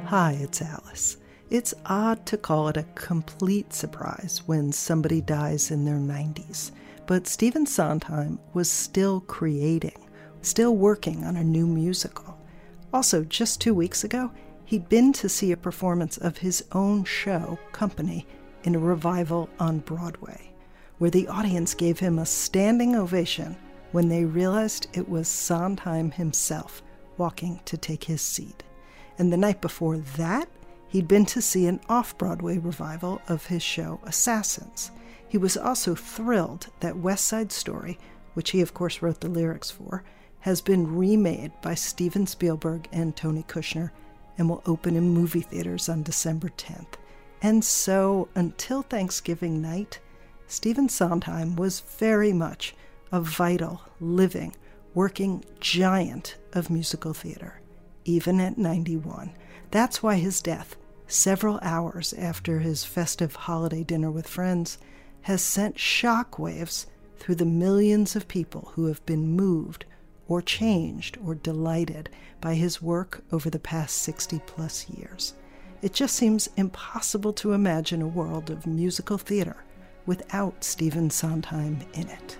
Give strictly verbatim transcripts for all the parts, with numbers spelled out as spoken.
Hi, it's Alice. It's odd to call it a complete surprise when somebody dies in their nineties, but Stephen Sondheim was still creating, still working on a new musical. Also, just two weeks ago, he'd been to see a performance of his own show, Company, in a revival on Broadway, where the audience gave him a standing ovation when they realized it was Sondheim himself walking to take his seat. And the night before that, he'd been to see an off-Broadway revival of his show Assassins. He was also thrilled that West Side Story, which he of course wrote the lyrics for, has been remade by Steven Spielberg and Tony Kushner and will open in movie theaters on December tenth. And so, until Thanksgiving night, Stephen Sondheim was very much a vital, living, working giant of musical theater, even at ninety-one. That's why his death, several hours after his festive holiday dinner with friends, has sent shockwaves through the millions of people who have been moved or changed or delighted by his work over the past sixty plus years. It just seems impossible to imagine a world of musical theater without Stephen Sondheim in it.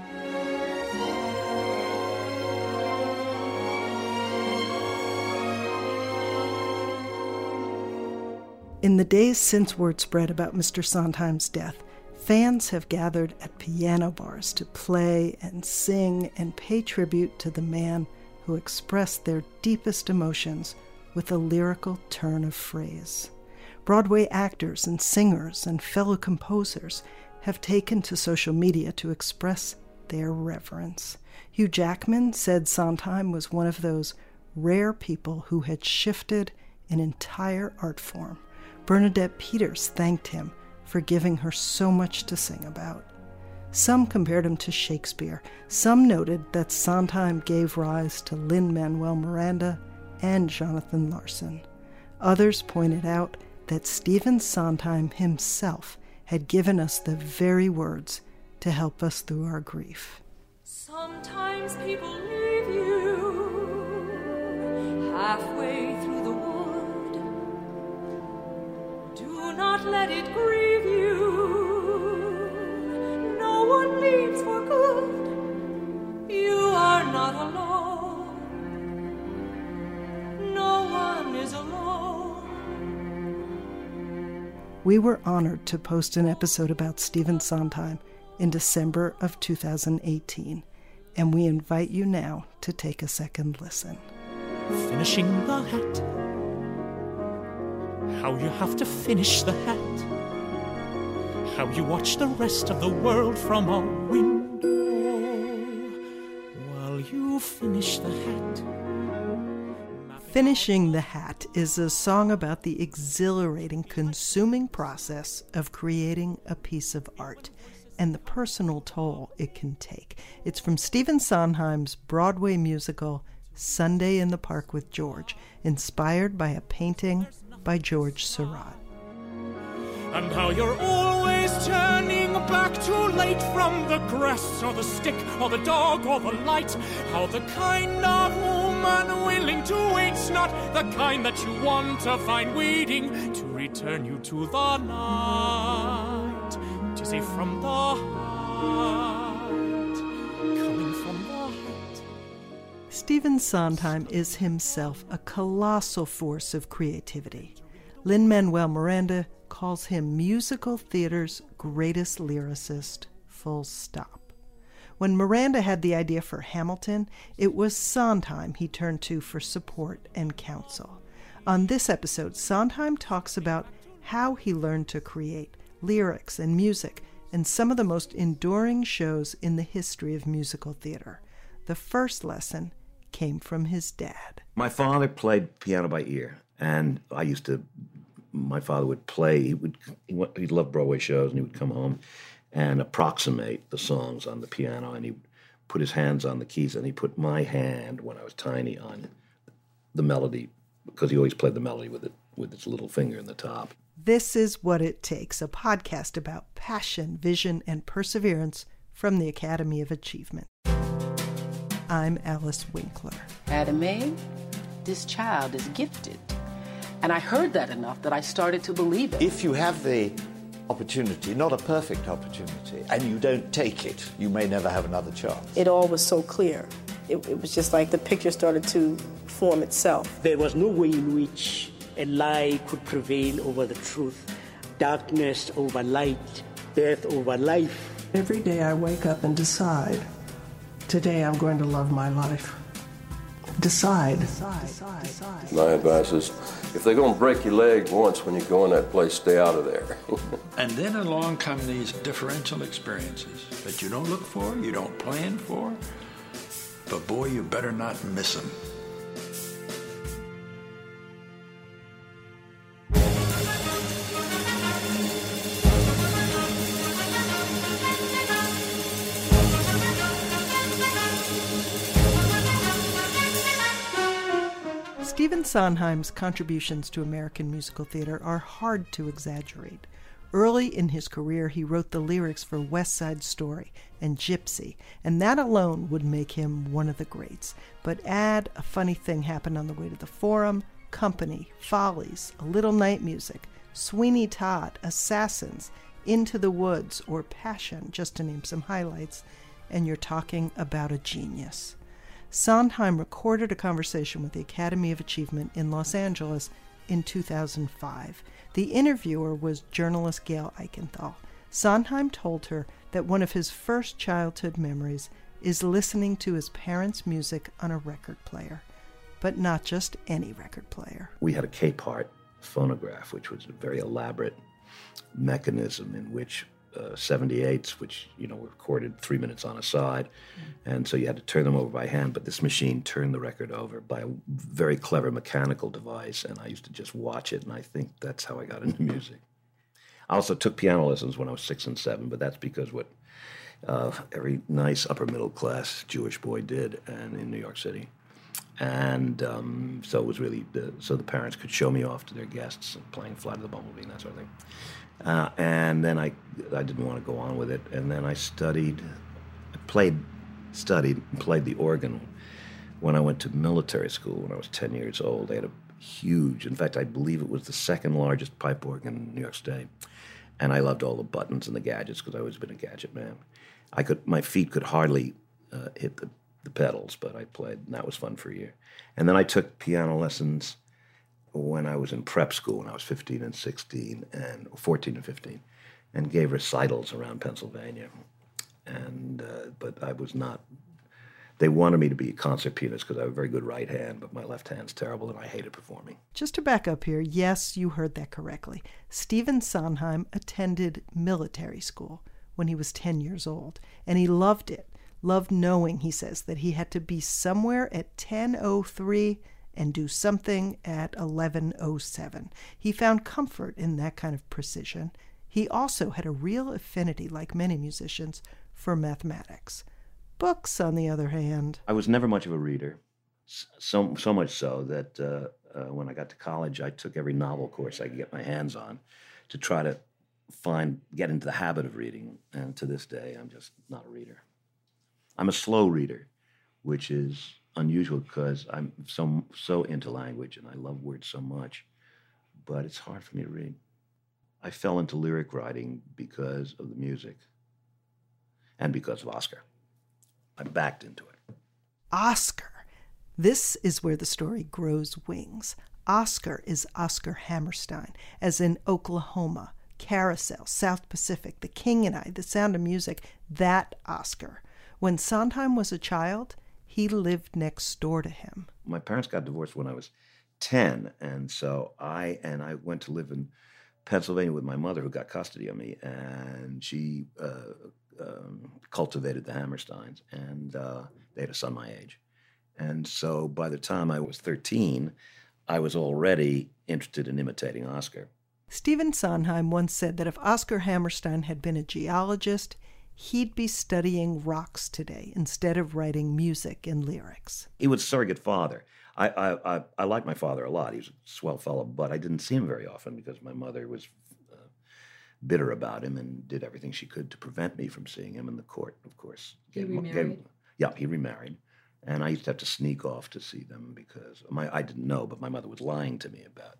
In the days since word spread about Mister Sondheim's death, fans have gathered at piano bars to play and sing and pay tribute to the man who expressed their deepest emotions with a lyrical turn of phrase. Broadway actors and singers and fellow composers have taken to social media to express their reverence. Hugh Jackman said Sondheim was one of those rare people who had shifted an entire art form. Bernadette Peters thanked him for giving her so much to sing about. Some compared him to Shakespeare. Some noted that Sondheim gave rise to Lin-Manuel Miranda and Jonathan Larson. Others pointed out that Stephen Sondheim himself had given us the very words to help us through our grief. Sometimes people leave you halfway through the wood. Do not let it grieve you. No one leaves for good. You are not alone. No one is alone. We were honored to post an episode about Stephen Sondheim in December of two thousand eighteen, and we invite you now to take a second listen. Finishing the hat. How you have to finish the hat. How you watch the rest of the world from a window while you finish the hat. Finishing the Hat is a song about the exhilarating, consuming process of creating a piece of art and the personal toll it can take. It's from Stephen Sondheim's Broadway musical Sunday in the Park with George, inspired by a painting by George Seurat. And how you're always turning back too late from the grass or the stick or the dog or the light. How the kind of woman willing to wait's not the kind that you want to find waiting to return you to the night. Dizzy from the heart, coming from the heart. Stephen Sondheim is himself a colossal force of creativity. Lin-Manuel Miranda calls him musical theater's greatest lyricist, full stop. When Miranda had the idea for Hamilton, it was Sondheim he turned to for support and counsel. On this episode, Sondheim talks about how he learned to create lyrics and music in some of the most enduring shows in the history of musical theater. The first lesson came from his dad. My father played piano by ear, and I used to, my father would play, he would, he, went, he loved Broadway shows, and he would come home and approximate the songs on the piano, and he would put his hands on the keys, and he put my hand, when I was tiny, on the melody, because he always played the melody with it, with his little finger in the top. This is What It Takes, a podcast about passion, vision, and perseverance from the Academy of Achievement. I'm Alice Winkler. Adam, this child is gifted. And I heard that enough that I started to believe it. If you have the opportunity, not a perfect opportunity, and you don't take it, you may never have another chance. It all was so clear. It, it was just like the picture started to form itself. There was no way in which a lie could prevail over the truth. Darkness over light, death over life. Every day I wake up and decide, today I'm going to love my life. Decide. Decide. Decide. Decide. My advice is, if they're going to break your leg once when you go in that place, stay out of there. And then along come these differential experiences that you don't look for, you don't plan for, but boy, you better not miss them. Stephen Sondheim's contributions to American musical theater are hard to exaggerate. Early in his career, he wrote the lyrics for West Side Story and Gypsy, and that alone would make him one of the greats. But add A Funny Thing Happened on the Way to the Forum, Company, Follies, A Little Night Music, Sweeney Todd, Assassins, Into the Woods, or Passion, just to name some highlights, and you're talking about a genius. Sondheim recorded a conversation with the Academy of Achievement in Los Angeles in two thousand five. The interviewer was journalist Gail Eichenthal. Sondheim told her that one of his first childhood memories is listening to his parents' music on a record player, but not just any record player. We had a Capehart phonograph, which was a very elaborate mechanism in which Uh, seventy-eights, which, you know, were recorded three minutes on a side. Mm. And so you had to turn them over by hand, but this machine turned the record over by a very clever mechanical device, and I used to just watch it, and I think that's how I got into music. I also took piano lessons when I was six and seven, but that's because what uh, every nice upper-middle-class Jewish boy did and in New York City. And um, so it was really, the, so the parents could show me off to their guests and playing Flight of the Bumblebee and that sort of thing. Uh, and then I, I didn't want to go on with it. And then I studied, I played, studied, and played the organ when I went to military school when I was ten years old. They had a huge, in fact, I believe it was the second largest pipe organ in New York State. And I loved all the buttons and the gadgets because I've always been a gadget man. I could, my feet could hardly uh, hit the, the pedals, but I played, and that was fun for a year. And then I took piano lessons when I was in prep school, when I was fifteen and sixteen, and fourteen and fifteen, and gave recitals around Pennsylvania. And uh, but I was not. They wanted me to be a concert pianist because I have a very good right hand, but my left hand's terrible, and I hated performing. Just to back up here, yes, you heard that correctly. Stephen Sondheim attended military school when he was ten years old, and he loved it. Loved knowing, he says, that he had to be somewhere at ten oh three and do something at eleven oh seven. He found comfort in that kind of precision. He also had a real affinity, like many musicians, for mathematics. Books, on the other hand. I was never much of a reader, so so much so that uh, uh, when I got to college, I took every novel course I could get my hands on to try to find, get into the habit of reading. And to this day, I'm just not a reader. I'm a slow reader, which is unusual because I'm so so into language and I love words so much, but it's hard for me to read. I fell into lyric writing because of the music and because of Oscar. I backed into it. Oscar. This is where the story grows wings. Oscar is Oscar Hammerstein, as in Oklahoma, Carousel, South Pacific, The King and I, The Sound of Music, that Oscar. When Sondheim was a child, he lived next door to him. My parents got divorced when I was ten, and so I and I went to live in Pennsylvania with my mother, who got custody of me, and she uh, um, cultivated the Hammersteins, and uh, they had a son my age. And so by the time I was thirteen, I was already interested in imitating Oscar. Stephen Sondheim once said that if Oscar Hammerstein had been a geologist, he'd be studying rocks today instead of writing music and lyrics. He was a surrogate father. I, I, I, I liked my father a lot. He was a swell fellow, but I didn't see him very often because my mother was uh, bitter about him and did everything she could to prevent me from seeing him in the court, of course. He gave, remarried? Gave, yeah, he remarried. And I used to have to sneak off to see them because my I didn't know, but my mother was lying to me about uh,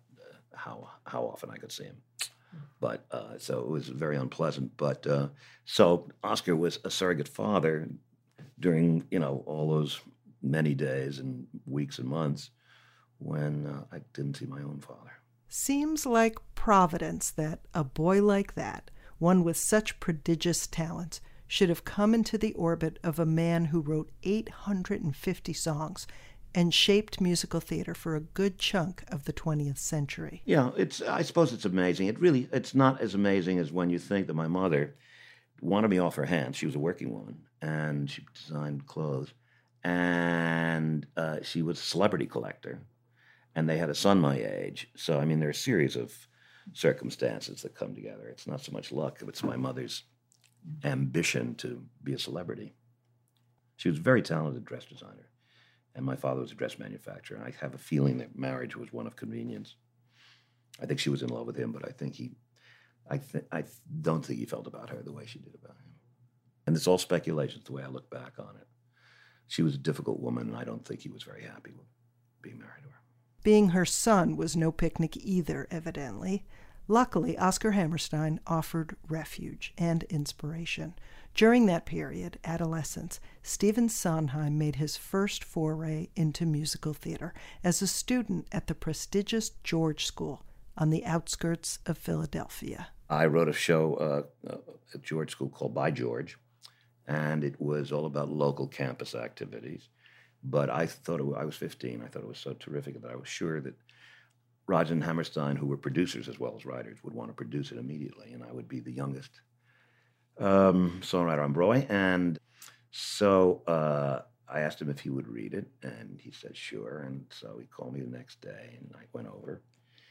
how how often I could see him. But uh, so it was very unpleasant. But uh, so Oscar was a surrogate father during, you know, all those many days and weeks and months when uh, I didn't see my own father. Seems like providence that a boy like that, one with such prodigious talents, should have come into the orbit of a man who wrote eight hundred fifty songs and shaped musical theater for a good chunk of the twentieth century. Yeah, it's. I suppose it's amazing. It really, it's not as amazing as when you think that my mother wanted me off her hands. She was a working woman, and she designed clothes, and uh, she was a celebrity collector, and they had a son my age. So, I mean, there are a series of circumstances that come together. It's not so much luck, it's my mother's ambition to be a celebrity. She was a very talented dress designer, and my father was a dress manufacturer. And I have a feeling that marriage was one of convenience. I think she was in love with him, but I think he, I, th- I th- don't think he felt about her the way she did about him. And it's all speculation, the way I look back on it. She was a difficult woman, and I don't think he was very happy with being married to her. Being her son was no picnic either, evidently. Luckily, Oscar Hammerstein offered refuge and inspiration. During that period, adolescence, Stephen Sondheim made his first foray into musical theater as a student at the prestigious George School on the outskirts of Philadelphia. I wrote a show uh, at George School called By George, and it was all about local campus activities. But I thought it was, I was fifteen. I thought it was so terrific that I was sure that Rodgers and Hammerstein, who were producers as well as writers, would want to produce it immediately, and I would be the youngest um, songwriter on Broadway. And so uh, I asked him if he would read it, and he said sure. And so he called me the next day, and I went over,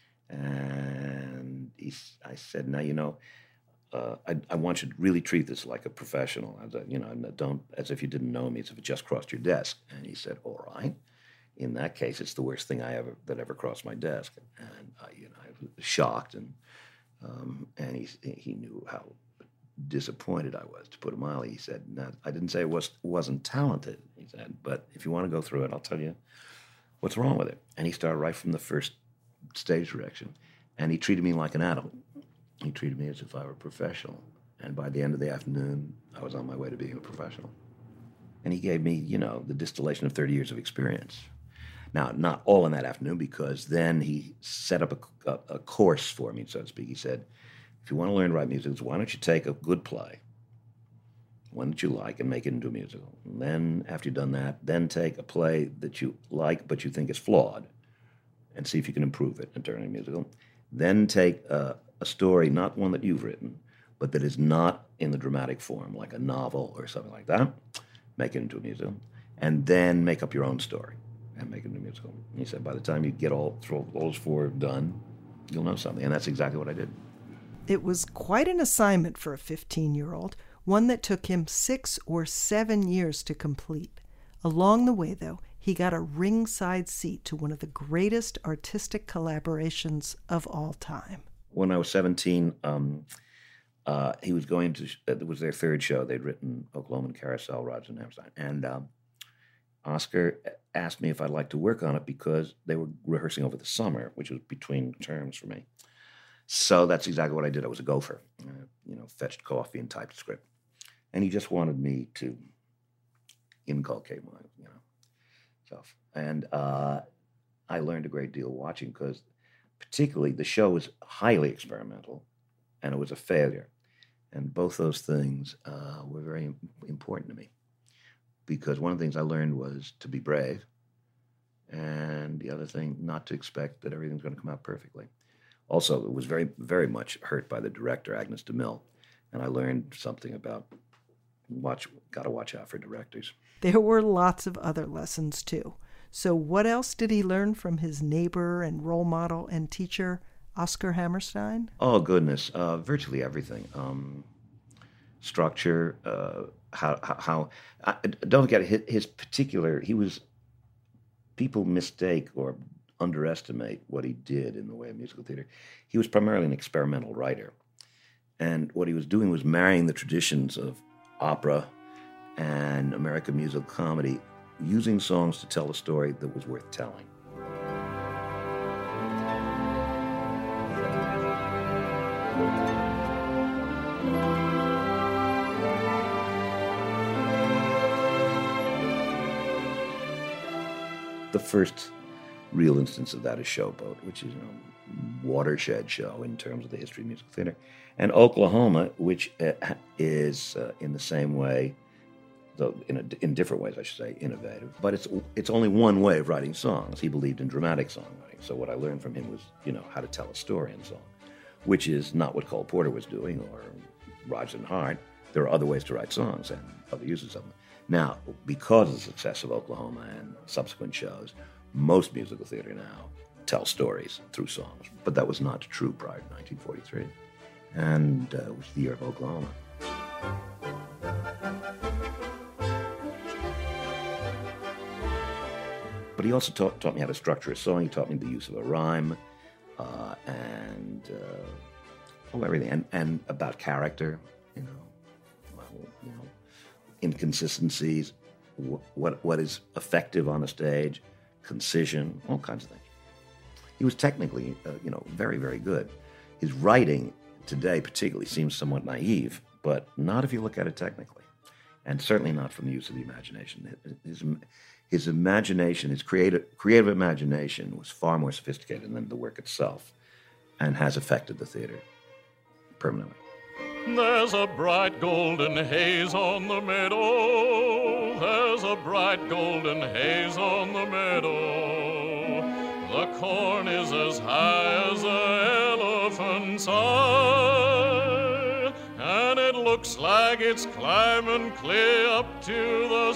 and he, I said, now, you know, uh, I, I want you to really treat this like a professional, as a, you know, don't as if you didn't know me, as if it just crossed your desk. And he said, all right. In that case, it's the worst thing I ever that ever crossed my desk, and I, you know, I was shocked, and um, and he he knew how disappointed I was. To put it mildly, he said, no, "I didn't say it was wasn't talented." He said, "But if you want to go through it, I'll tell you what's wrong with it." And he started right from the first stage direction, and he treated me like an adult. He treated me as if I were a professional, and by the end of the afternoon, I was on my way to being a professional. And he gave me, you know, the distillation of thirty years of experience. Now, not all in that afternoon, because then he set up a, a, a course for me, so to speak. He said, if you want to learn to write music, why don't you take a good play, one that you like, and make it into a musical. And then, after you've done that, then take a play that you like but you think is flawed, and see if you can improve it and turn it into a musical. Then take a, a story, not one that you've written, but that is not in the dramatic form, like a novel or something like that, make it into a musical, and then make up your own story and make it into a musical. And he said, by the time you get all, all those four done, you'll know something. And that's exactly what I did. It was quite an assignment for a fifteen-year-old, one that took him six or seven years to complete. Along the way, though, he got a ringside seat to one of the greatest artistic collaborations of all time. When I was seventeen, um, uh, he was going to, it was their third show. They'd written Oklahoma and Carousel, Rodgers and Hammerstein. And um, Oscar asked me if I'd like to work on it because they were rehearsing over the summer, which was between terms for me. So that's exactly what I did. I was a gopher, uh, you know, fetched coffee and typed a script. And he just wanted me to inculcate my, you know, stuff. And uh, I learned a great deal watching because particularly the show was highly experimental and it was a failure. And both those things uh, were very important to me. Because one of the things I learned was to be brave, and the other thing, not to expect that everything's going to come out perfectly. Also, it was very, very much hurt by the director, Agnes DeMille, and I learned something about watch, got to watch out for directors. There were lots of other lessons, too. So what else did he learn from his neighbor and role model and teacher, Oscar Hammerstein? Oh, goodness, uh, virtually everything. Um, structure, uh, how, how, how uh, don't forget his, his particular, he was, people mistake or underestimate what he did in the way of musical theater. He was primarily an experimental writer. And what he was doing was marrying the traditions of opera and American musical comedy, using songs to tell a story that was worth telling. the first real instance of that is Showboat, which is, you know, watershed show in terms of the history of musical theater. And Oklahoma, which uh, is uh, in the same way, though in, a, in different ways, I should say, innovative. But it's it's only one way of writing songs. He believed in dramatic songwriting. So what I learned from him was, you know, how to tell a story in song, which is not what Cole Porter was doing or Rodgers and Hart. There are other ways to write songs and other uses of them. Now, because of the success of Oklahoma and subsequent shows, most musical theater now tell stories through songs. But that was not true prior to nineteen forty-three. And uh, it was the year of Oklahoma. But he also taught, taught me how to structure a song. He taught me the use of a rhyme uh, and uh, oh, everything. And, and about character, you know, well, you know inconsistencies, wh- what what is effective on the stage, concision, all kinds of things. He was technically, uh, you know, very, very good. His writing today particularly seems somewhat naive, but not if you look at it technically, and certainly not from the use of the imagination. His, his imagination, his creative, creative imagination was far more sophisticated than the work itself, and has affected the theater permanently. There's a bright golden haze on the meadow. There's a bright golden haze on the meadow. The corn is as high as an elephant's eye, and it looks like it's climbing clear up to the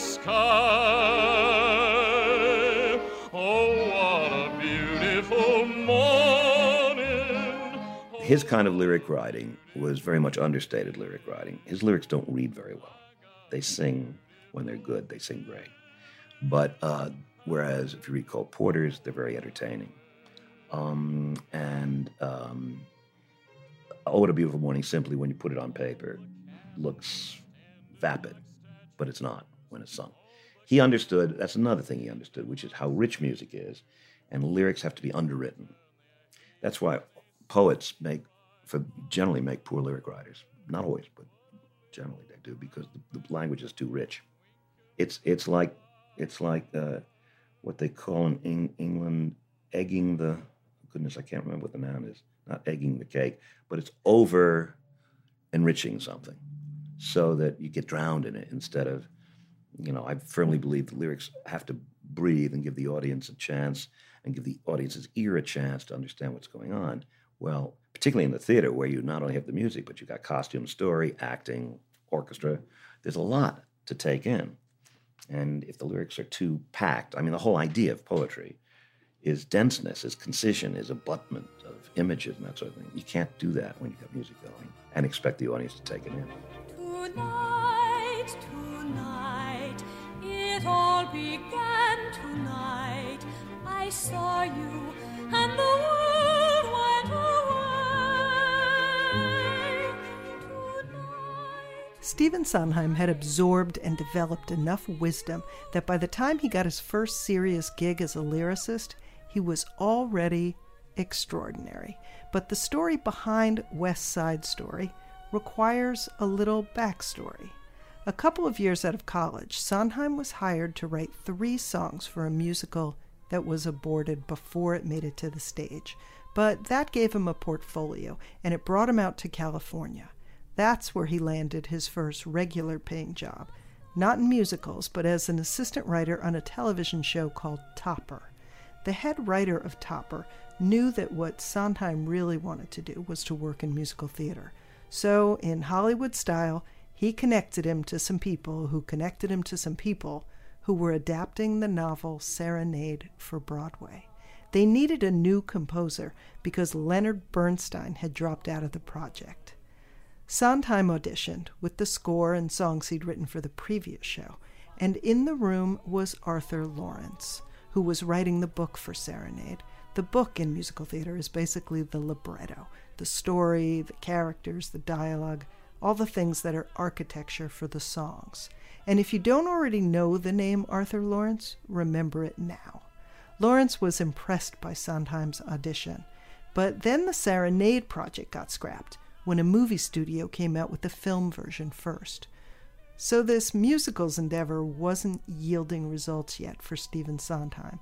sky. Oh, what a beautiful morning. His kind of lyric writing was very much understated lyric writing. His lyrics don't read very well. They sing when they're good. They sing great. But uh, whereas if you read Cole Porter's, they're very entertaining. Um, and um, Oh, What a Beautiful Morning, simply when you put it on paper, looks vapid, but it's not when it's sung. He understood, that's another thing he understood, which is how rich music is, and lyrics have to be underwritten. That's why poets make, for generally make poor lyric writers. Not always, but generally they do, because the, the language is too rich. It's it's like it's like uh, what they call in Eng- England egging the, goodness, I can't remember what the noun is. Not egging the cake, but it's over enriching something so that you get drowned in it instead of, you know, I firmly believe the lyrics have to breathe and give the audience a chance and give the audience's ear a chance to understand what's going on. Well, particularly in the theater where you not only have the music, but you've got costume, story, acting, orchestra. There's a lot to take in. And if the lyrics are too packed, I mean, the whole idea of poetry is denseness, is concision, is abutment of images and that sort of thing. You can't do that when you've got music going and expect the audience to take it in. Tonight, tonight, it all began tonight. I saw you and the world went away. Tonight. Stephen Sondheim had absorbed and developed enough wisdom that by the time he got his first serious gig as a lyricist, he was already extraordinary. But the story behind West Side Story requires a little backstory. A couple of years out of college, Sondheim was hired to write three songs for a musical that was aborted before it made it to the stage. But that gave him a portfolio, and it brought him out to California. That's where he landed his first regular paying job, not in musicals, but as an assistant writer on a television show called Topper. The head writer of Topper knew that what Sondheim really wanted to do was to work in musical theater. So, in Hollywood style, he connected him to some people who connected him to some people who were adapting the novel Serenade for Broadway. They needed a new composer because Leonard Bernstein had dropped out of the project. Sondheim auditioned with the score and songs he'd written for the previous show, and in the room was Arthur Lawrence, who was writing the book for Serenade. The book in musical theater is basically the libretto, the story, the characters, the dialogue, all the things that are architecture for the songs. And if you don't already know the name Arthur Lawrence, remember it now. Lawrence was impressed by Sondheim's audition, but then the Serenade project got scrapped when a movie studio came out with the film version first. So this musicals endeavor wasn't yielding results yet for Stephen Sondheim.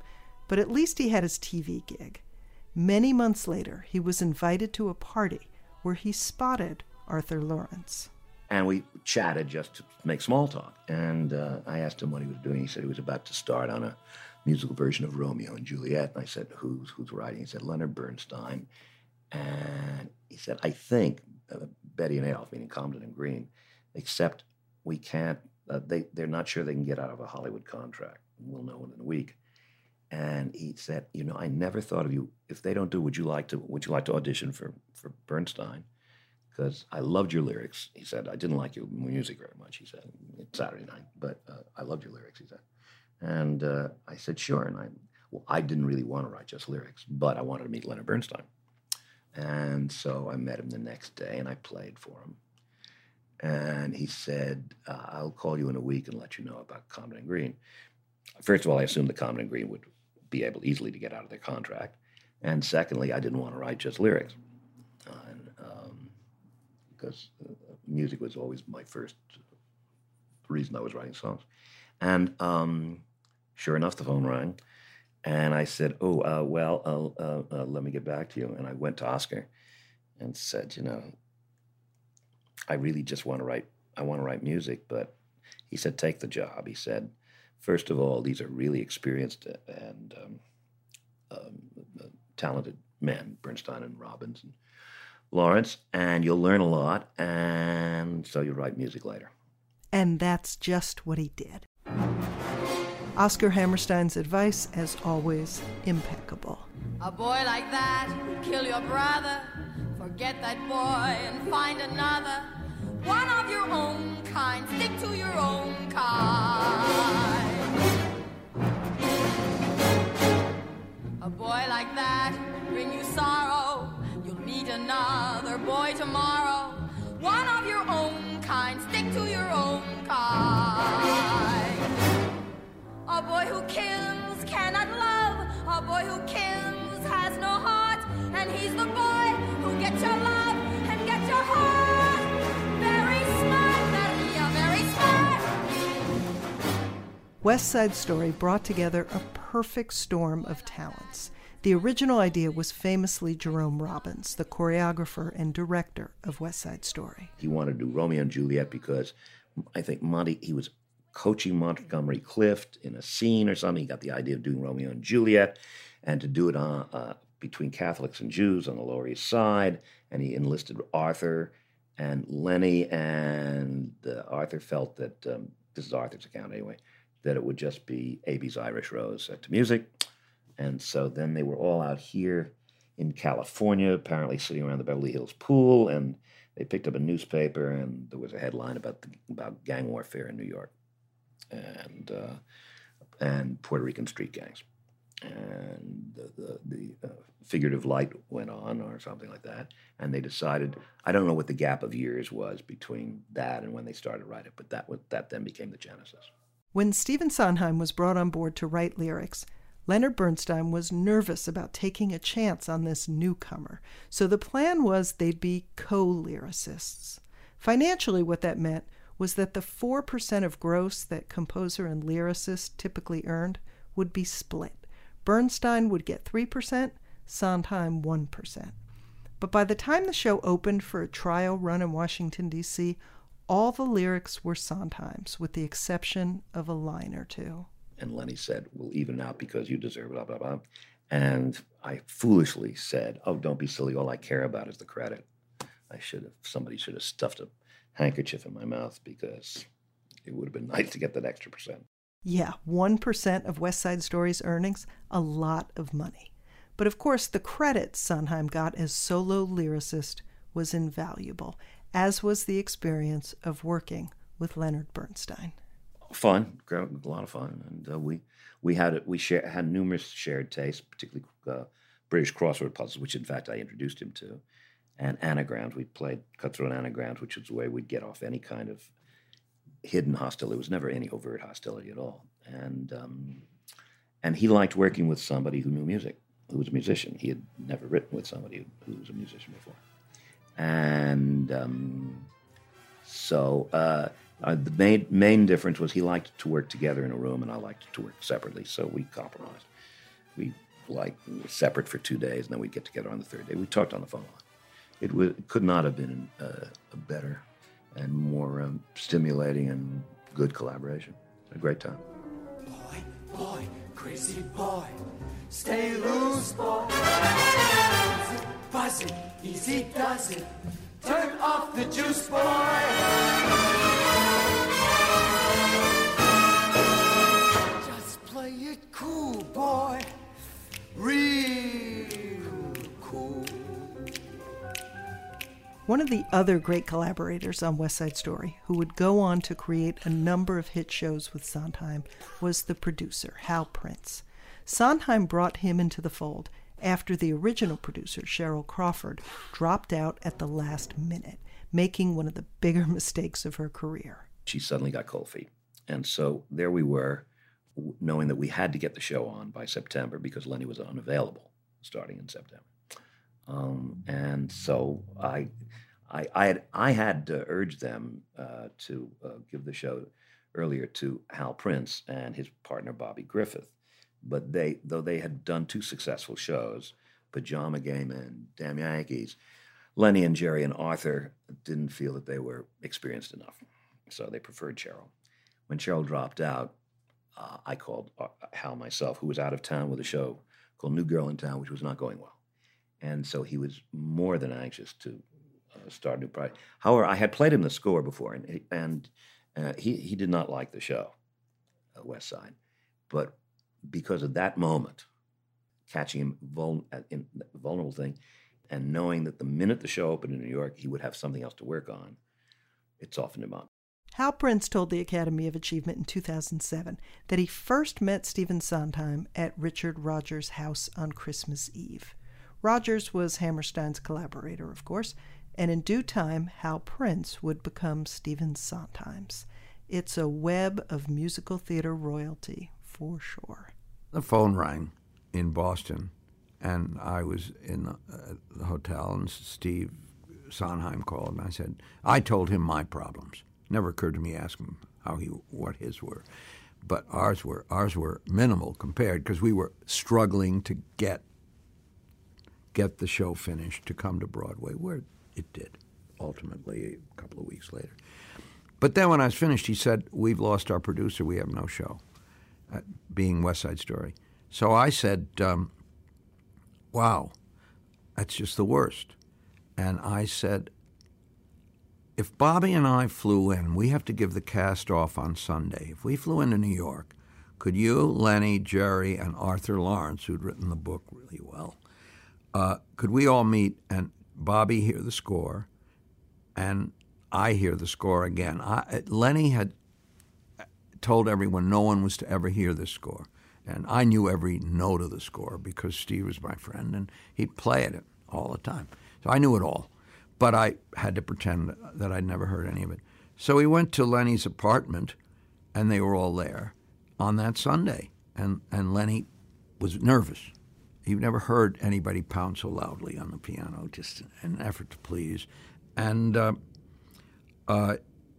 But at least he had his T V gig. Many months later, he was invited to a party where he spotted Arthur Laurents. And we chatted just to make small talk. And uh, I asked him what he was doing. He said he was about to start on a musical version of Romeo and Juliet. And I said, who's who's writing? He said, Leonard Bernstein. And he said, I think uh, Betty and Adolph, meaning Comden and Green, except we can't, uh, they, they're not sure they can get out of a Hollywood contract. We'll know in a week. And he said, you know, I never thought of you. If they don't do, would you like to, would you like to audition for, for Bernstein? Because I loved your lyrics. He said, I didn't like your music very much, he said. It's Saturday night, but uh, I loved your lyrics, he said. And uh, I said, sure. And I, well, I didn't really want to write just lyrics, but I wanted to meet Leonard Bernstein. And so I met him the next day, and I played for him. And he said, uh, I'll call you in a week and let you know about Comden and Green. First of all, I assumed that Comden and Green would be able easily to get out of their contract. And secondly, I didn't want to write just lyrics. Uh, and, um, because uh, music was always my first reason I was writing songs. And um, sure enough, the phone rang. And I said, oh, uh, well, uh, uh, uh, let me get back to you. And I went to Oscar and said, you know, I really just want to write, I want to write music. But he said, take the job. He said, first of all, these are really experienced and um, um, talented men, Bernstein and Robbins and Laurents, and you'll learn a lot, and so you'll write music later. And that's just what he did. Oscar Hammerstein's advice, as always, impeccable. A boy like that would kill your brother. Forget that boy and find another. One of your own kind. Stick to your own kind. A boy like that will bring you sorrow. You'll meet another boy tomorrow. One of your own kind. Stick to your own kind. A boy who kills cannot love. A boy who kills has no heart. And he's the boy who gets your love and gets your heart. Very smart, Maria, very smart. West Side Story brought together a perfect storm of talents. The original idea was famously Jerome Robbins, the choreographer and director of West Side Story. He wanted to do Romeo and Juliet because I think Monty, he was coaching Montgomery Clift in a scene or something. He got the idea of doing Romeo and Juliet and to do it on, uh, between Catholics and Jews on the Lower East Side. And he enlisted Arthur and Lenny, and uh, Arthur felt that, um, this is Arthur's account anyway, that it would just be A B's Irish Rose set to music. And so then they were all out here in California, apparently sitting around the Beverly Hills pool, and they picked up a newspaper, and there was a headline about the, about gang warfare in New York and uh, and Puerto Rican street gangs. And the, the, the uh, figurative light went on or something like that, and they decided, I don't know what the gap of years was between that and when they started writing, but that was, that then became the genesis. When Stephen Sondheim was brought on board to write lyrics, Leonard Bernstein was nervous about taking a chance on this newcomer, so the plan was they'd be co-lyricists. Financially, what that meant was that the four percent of gross that composer and lyricist typically earned would be split. Bernstein would get three percent, Sondheim one percent. But by the time the show opened for a trial run in Washington, D C, all the lyrics were Sondheim's, with the exception of a line or two. And Lenny said, we'll even out because you deserve blah, blah, blah. And I foolishly said, oh, don't be silly. All I care about is the credit. I should have, somebody should have stuffed a handkerchief in my mouth because it would have been nice to get that extra percent. Yeah, one percent of West Side Story's earnings, a lot of money. But of course, the credit Sondheim got as solo lyricist was invaluable, as was the experience of working with Leonard Bernstein. Fun, a lot of fun, and uh, we we had we share, had numerous shared tastes, particularly uh, British crossword puzzles, which in fact I introduced him to, and anagrams. We played cutthroat anagrams, which was the way we'd get off any kind of hidden hostility. It was never any overt hostility at all, and um, and he liked working with somebody who knew music, who was a musician. He had never written with somebody who, who was a musician before, and um, so. Uh, Uh, the main main difference was he liked to work together in a room, and I liked to work separately, so we compromised. we like were separate for two days, and then we'd get together on the third day. We talked on the phone a lot. It, was, it could not have been uh, a better and more um, stimulating and good collaboration. A great time. Boy, boy, crazy boy, stay loose, boy. Buzz it, easy does it. Turn off the juice, boy. Just play it cool, boy. Real cool. One of the other great collaborators on West Side Story, who would go on to create a number of hit shows with Sondheim, was the producer, Hal Prince. Sondheim brought him into the fold after the original producer, Cheryl Crawford, dropped out at the last minute, making one of the bigger mistakes of her career. She suddenly got cold feet. And so there we were, knowing that we had to get the show on by September because Lenny was unavailable starting in September. Um, and so I, I, I had, I had uh, urged them uh, to uh, give the show earlier to Hal Prince and his partner Bobby Griffith. But they, though they had done two successful shows, Pajama Game and Damn Yankees, Lenny and Jerry and Arthur didn't feel that they were experienced enough. So they preferred Cheryl. When Cheryl dropped out, uh, I called Hal myself, who was out of town with a show called New Girl in Town, which was not going well. And so he was more than anxious to uh, start a new project. However, I had played him the score before, and, and uh, he, he did not like the show, uh, West Side. But because of that moment, catching him vul- in the vulnerable thing, and knowing that the minute the show opened in New York, he would have something else to work on, it softened him up. Hal Prince told the Academy of Achievement in two thousand seven that he first met Stephen Sondheim at Richard Rodgers' house on Christmas Eve. Rodgers was Hammerstein's collaborator, of course, and in due time, Hal Prince would become Stephen Sondheim's. It's a web of musical theater royalty, for sure. The phone rang in Boston, and I was in the, uh, the hotel, and Steve Sondheim called, and I said, I told him my problems. Never occurred to me to ask him how he, what his were. But ours were, ours were minimal compared, because we were struggling to get get the show finished to come to Broadway, where it did, ultimately, a couple of weeks later. But then when I was finished, he said, we've lost our producer, we have no show, uh, being West Side Story. So I said, um, wow, that's just the worst. And I said, if Bobby and I flew in, we have to give the cast off on Sunday. If we flew into New York, could you, Lenny, Jerry, and Arthur Lawrence, who'd written the book really well, Uh, could we all meet and Bobby hear the score and I hear the score again? I, Lenny had told everyone no one was to ever hear this score. And I knew every note of the score because Steve was my friend and he'd play it all the time. So I knew it all. But I had to pretend that I'd never heard any of it. So we went to Lenny's apartment and they were all there on that Sunday. And, and Lenny was nervous. He'd never heard anybody pound so loudly on the piano, just an effort to please. And uh, uh,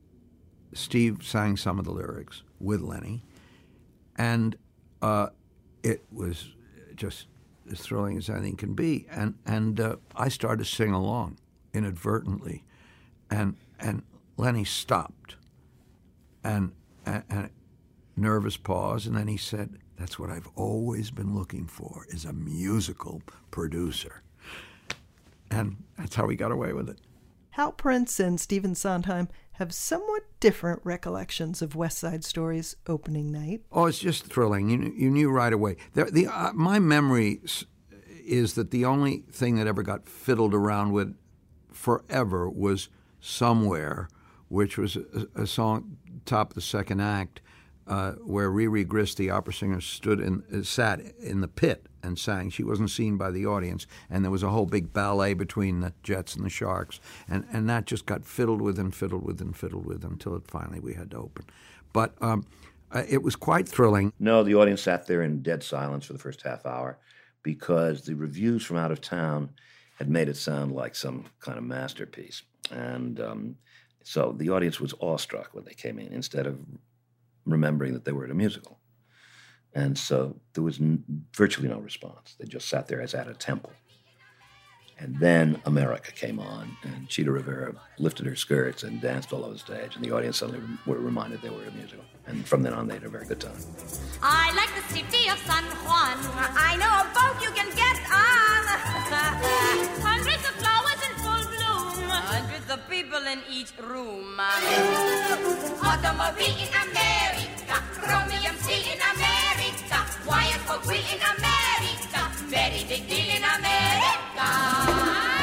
Steve sang some of the lyrics with Lenny, and uh, it was just as thrilling as anything can be. And and uh, I started to sing along inadvertently, and and Lenny stopped, and, and, and nervous pause, and then he said, that's what I've always been looking for, is a musical producer. And that's how we got away with it. Hal Prince and Stephen Sondheim have somewhat different recollections of West Side Story's opening night. Oh, it's just thrilling. You, you knew right away. The, the, uh, my memory is that the only thing that ever got fiddled around with forever was Somewhere, which was a, a song, top of the second act, Uh, where Riri Grist, the opera singer, stood in, uh, sat in the pit and sang. She wasn't seen by the audience, and there was a whole big ballet between the Jets and the Sharks, and, and that just got fiddled with and fiddled with and fiddled with until it finally we had to open. But um, uh, it was quite thrilling. No, the audience sat there in dead silence for the first half hour because the reviews from out of town had made it sound like some kind of masterpiece. And um, so the audience was awestruck when they came in, instead of remembering that they were at a musical. And so there was n- virtually no response. They just sat there as at a temple. And then America came on, and Chita Rivera lifted her skirts and danced all over the stage, and the audience suddenly were reminded they were a musical. And from then on, they had a very good time. I like the city of San Juan. I know a boat you can get on. Hundreds of flowers in full bloom. Hundreds of people in each room. Automobile in America. Chromium steel in America. Wyatt Folk wheel in America. Very big deal in America.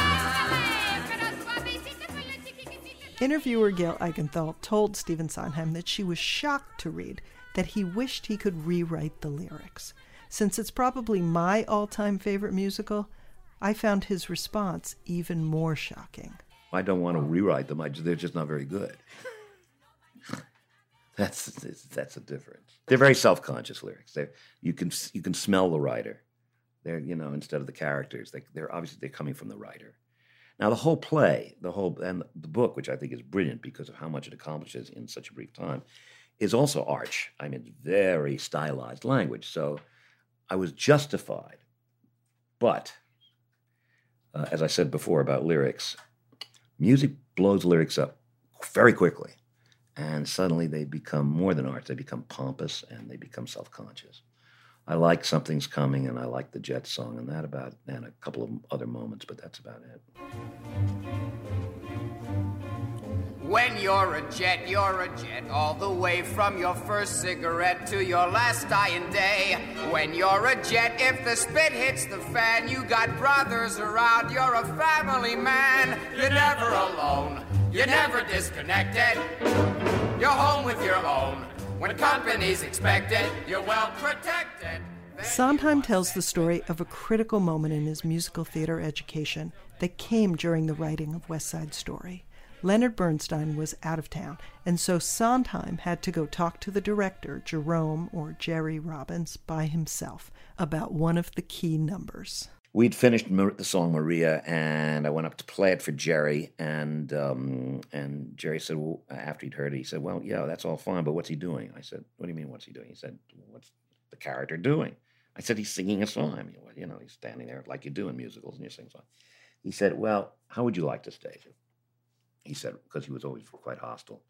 Interviewer Gail Eichenthal told Stephen Sondheim that she was shocked to read that he wished he could rewrite the lyrics. Since it's probably my all-time favorite musical, I found his response even more shocking. I don't want to rewrite them. I just, they're just not very good. that's that's a difference. They're very self-conscious lyrics. They you can you can smell the writer. They're you know instead of the characters. They, they're obviously they're coming from the writer. Now, the whole play, the whole and the book, which I think is brilliant because of how much it accomplishes in such a brief time, is also arch. I mean, very stylized language. So I was justified. But, uh, as I said before about lyrics, music blows lyrics up very quickly. And suddenly they become more than art. They become pompous and they become self-conscious. I like Something's Coming, and I like the Jets song, and that about, and a couple of other moments, but that's about it. When you're a jet, you're a jet, all the way from your first cigarette to your last dying day. When you're a jet, if the spit hits the fan, you got brothers around, you're a family man. You're never alone, you're never disconnected. You're home with your own. When company's expected, you're well protected. Sondheim tells the story of a critical moment in his musical theater education that came during the writing of West Side Story. Leonard Bernstein was out of town, and so Sondheim had to go talk to the director, Jerome or Jerry Robbins, by himself about one of the key numbers. We'd finished the song Maria, and I went up to play it for Jerry, and um, and Jerry said, well, after he'd heard it, he said, well, yeah, that's all fine, but what's he doing? I said, what do you mean, what's he doing? He said, what's the character doing? I said, he's singing a song. I mean, you know, he's standing there like you do in musicals, and you sing a song. He said, well, how would you like to stage it? He said, because he was always quite hostile.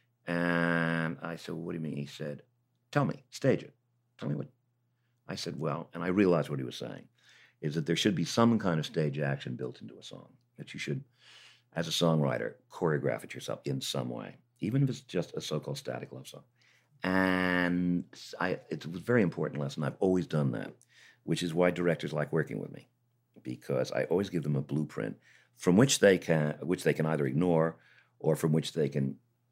And I said, well, what do you mean? He said, tell me, stage it. Tell me what. I said, well, and I realized what he was saying, is that there should be some kind of stage action built into a song, that you should, as a songwriter, choreograph it yourself in some way, even if it's just a so-called static love song. And I, it was a very important lesson. I've always done that, which is why directors like working with me, because I always give them a blueprint from which they can, which they can either ignore, or from which they can,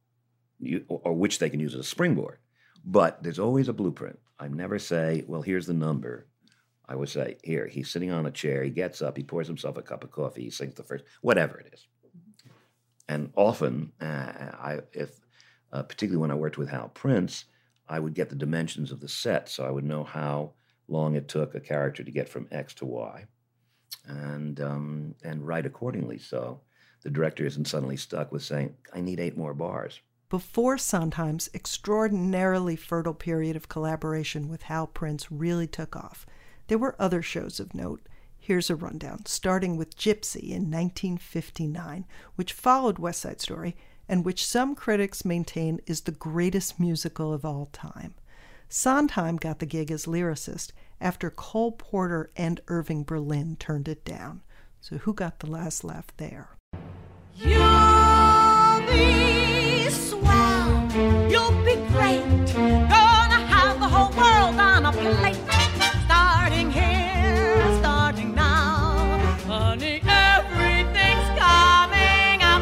or which they can use as a springboard. But there's always a blueprint. I never say, well, here's the number. I would say, here, he's sitting on a chair, he gets up, he pours himself a cup of coffee, he sings the first, whatever it is. And often, uh, I, if, uh, particularly when I worked with Hal Prince, I would get the dimensions of the set, so I would know how long it took a character to get from X to Y, and um, and write accordingly. So the director isn't suddenly stuck with saying, I need eight more bars. Before Sondheim's extraordinarily fertile period of collaboration with Hal Prince really took off, there were other shows of note. Here's a rundown, starting with Gypsy in nineteen fifty-nine, which followed West Side Story, and which some critics maintain is the greatest musical of all time. Sondheim got the gig as lyricist after Cole Porter and Irving Berlin turned it down. So who got the last laugh there? You'll be swell, you'll be great, gonna have the whole world on a plate. Starting here, starting now, honey, everything's coming up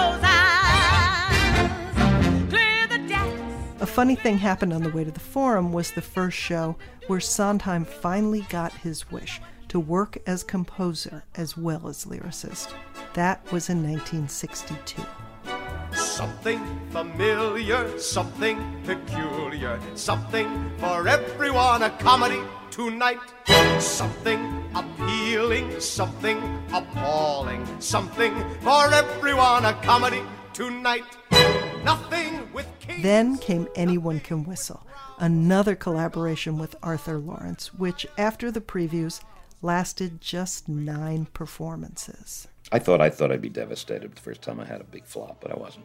roses. Clear the decks. A funny thing happened on the way to the Forum was the first show where Sondheim finally got his wish to work as composer as well as lyricist. That was in nineteen sixty-two. Something familiar, something peculiar, something for everyone, a comedy tonight. Something appealing, something appalling, something for everyone, a comedy tonight. nothing with kings. Then came Anyone Can Whistle, another collaboration with Arthur Lawrence, which, after the previews, lasted just nine performances. I thought I thought I'd be devastated the first time I had a big flop, but I wasn't.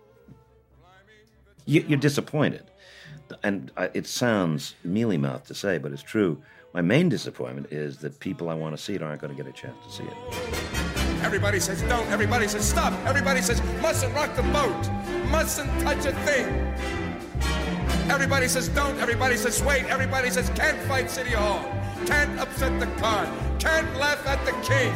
You, you're disappointed. And I, it sounds mealy-mouthed to say, but it's true. My main disappointment is that people I want to see it aren't going to get a chance to see it. Everybody says don't, everybody says stop, everybody says mustn't rock the boat, mustn't touch a thing. Everybody says don't, everybody says wait, everybody says can't fight City Hall, can't upset the card, can't laugh at the king.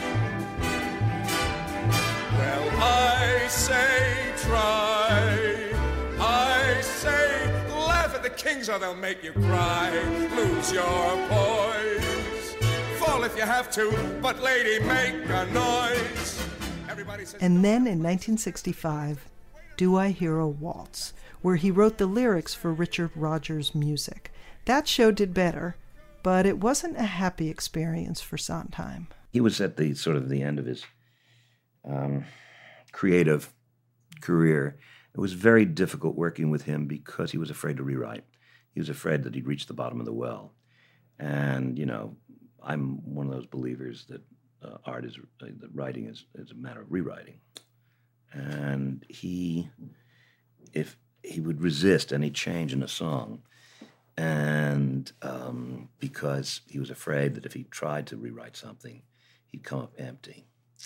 Well, I say try, I say laugh at the kings or they'll make you cry, lose your poise, fall if you have to, but lady, make a noise. Everybody says. And then in nineteen sixty-five, Do I Hear a Waltz, where he wrote the lyrics for Richard Rodgers' music. That show did better, but it wasn't a happy experience for Sondheim. He was at the sort of the end of his um, creative career. It was very difficult working with him because he was afraid to rewrite. He was afraid that he'd reach the bottom of the well. And, you know, I'm one of those believers that uh, art is, uh, that writing is, is a matter of rewriting. And he, if he would resist any change in a song, and um, because he was afraid that if he tried to rewrite something, he'd come up empty.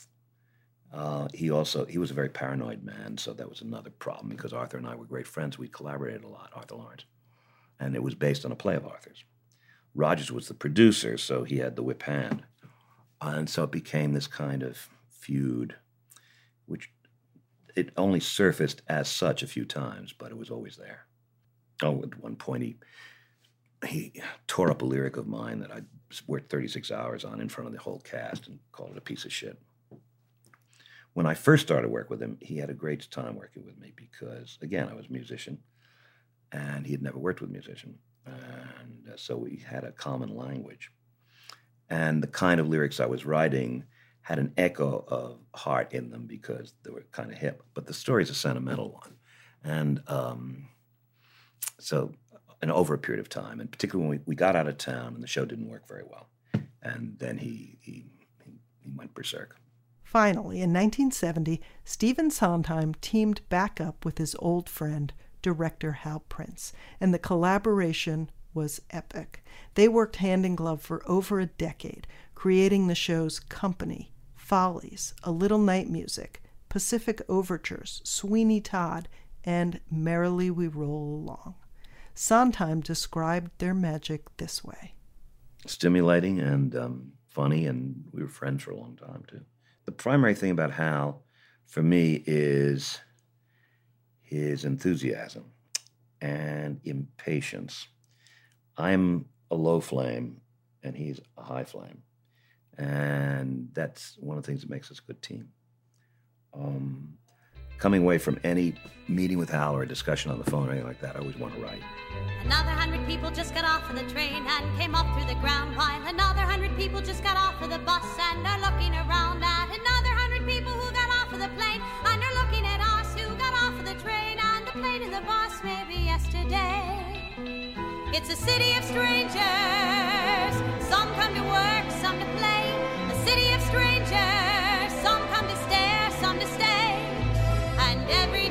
Uh, he also, he was a very paranoid man, so that was another problem because Arthur and I were great friends. We collaborated a lot, Arthur Lawrence. And it was based on a play of Arthur's. Rodgers was the producer, so he had the whip hand. And so it became this kind of feud, which it only surfaced as such a few times, but it was always there. Oh, at one point he he tore up a lyric of mine that I'd worked thirty-six hours on in front of the whole cast and called it a piece of shit. When I first started work with him, he had a great time working with me because, again, I was a musician, and he had never worked with a musician. And uh, so we had a common language. And the kind of lyrics I was writing had an echo of heart in them because they were kind of hip. But the story's a sentimental one. And um, so, and over a period of time, and particularly when we, we got out of town and the show didn't work very well. And then he he, he went berserk. Finally, in nineteen seventy, Stephen Sondheim teamed back up with his old friend, director Hal Prince, and the collaboration was epic. They worked hand in glove for over a decade, creating the shows Company, Follies, A Little Night Music, Pacific Overtures, Sweeney Todd, and Merrily We Roll Along. Sondheim described their magic this way. Stimulating and um, funny, and we were friends for a long time, too. The primary thing about Hal, for me, is his enthusiasm and impatience. I'm a low flame, and he's a high flame. And that's one of the things that makes us a good team. Um, coming away from any meeting with Hal or a discussion on the phone or anything like that, I always want to write. Another hundred people just got off of the train and came up through the ground while another hundred people just got off of the bus and are looking around at another hundred people who got off of the plane and are looking at us who got off of the train and the plane and the bus maybe yesterday. It's a city of strangers. Some come to work, some to play. A city of strangers. Some come to stare, some to stay. And every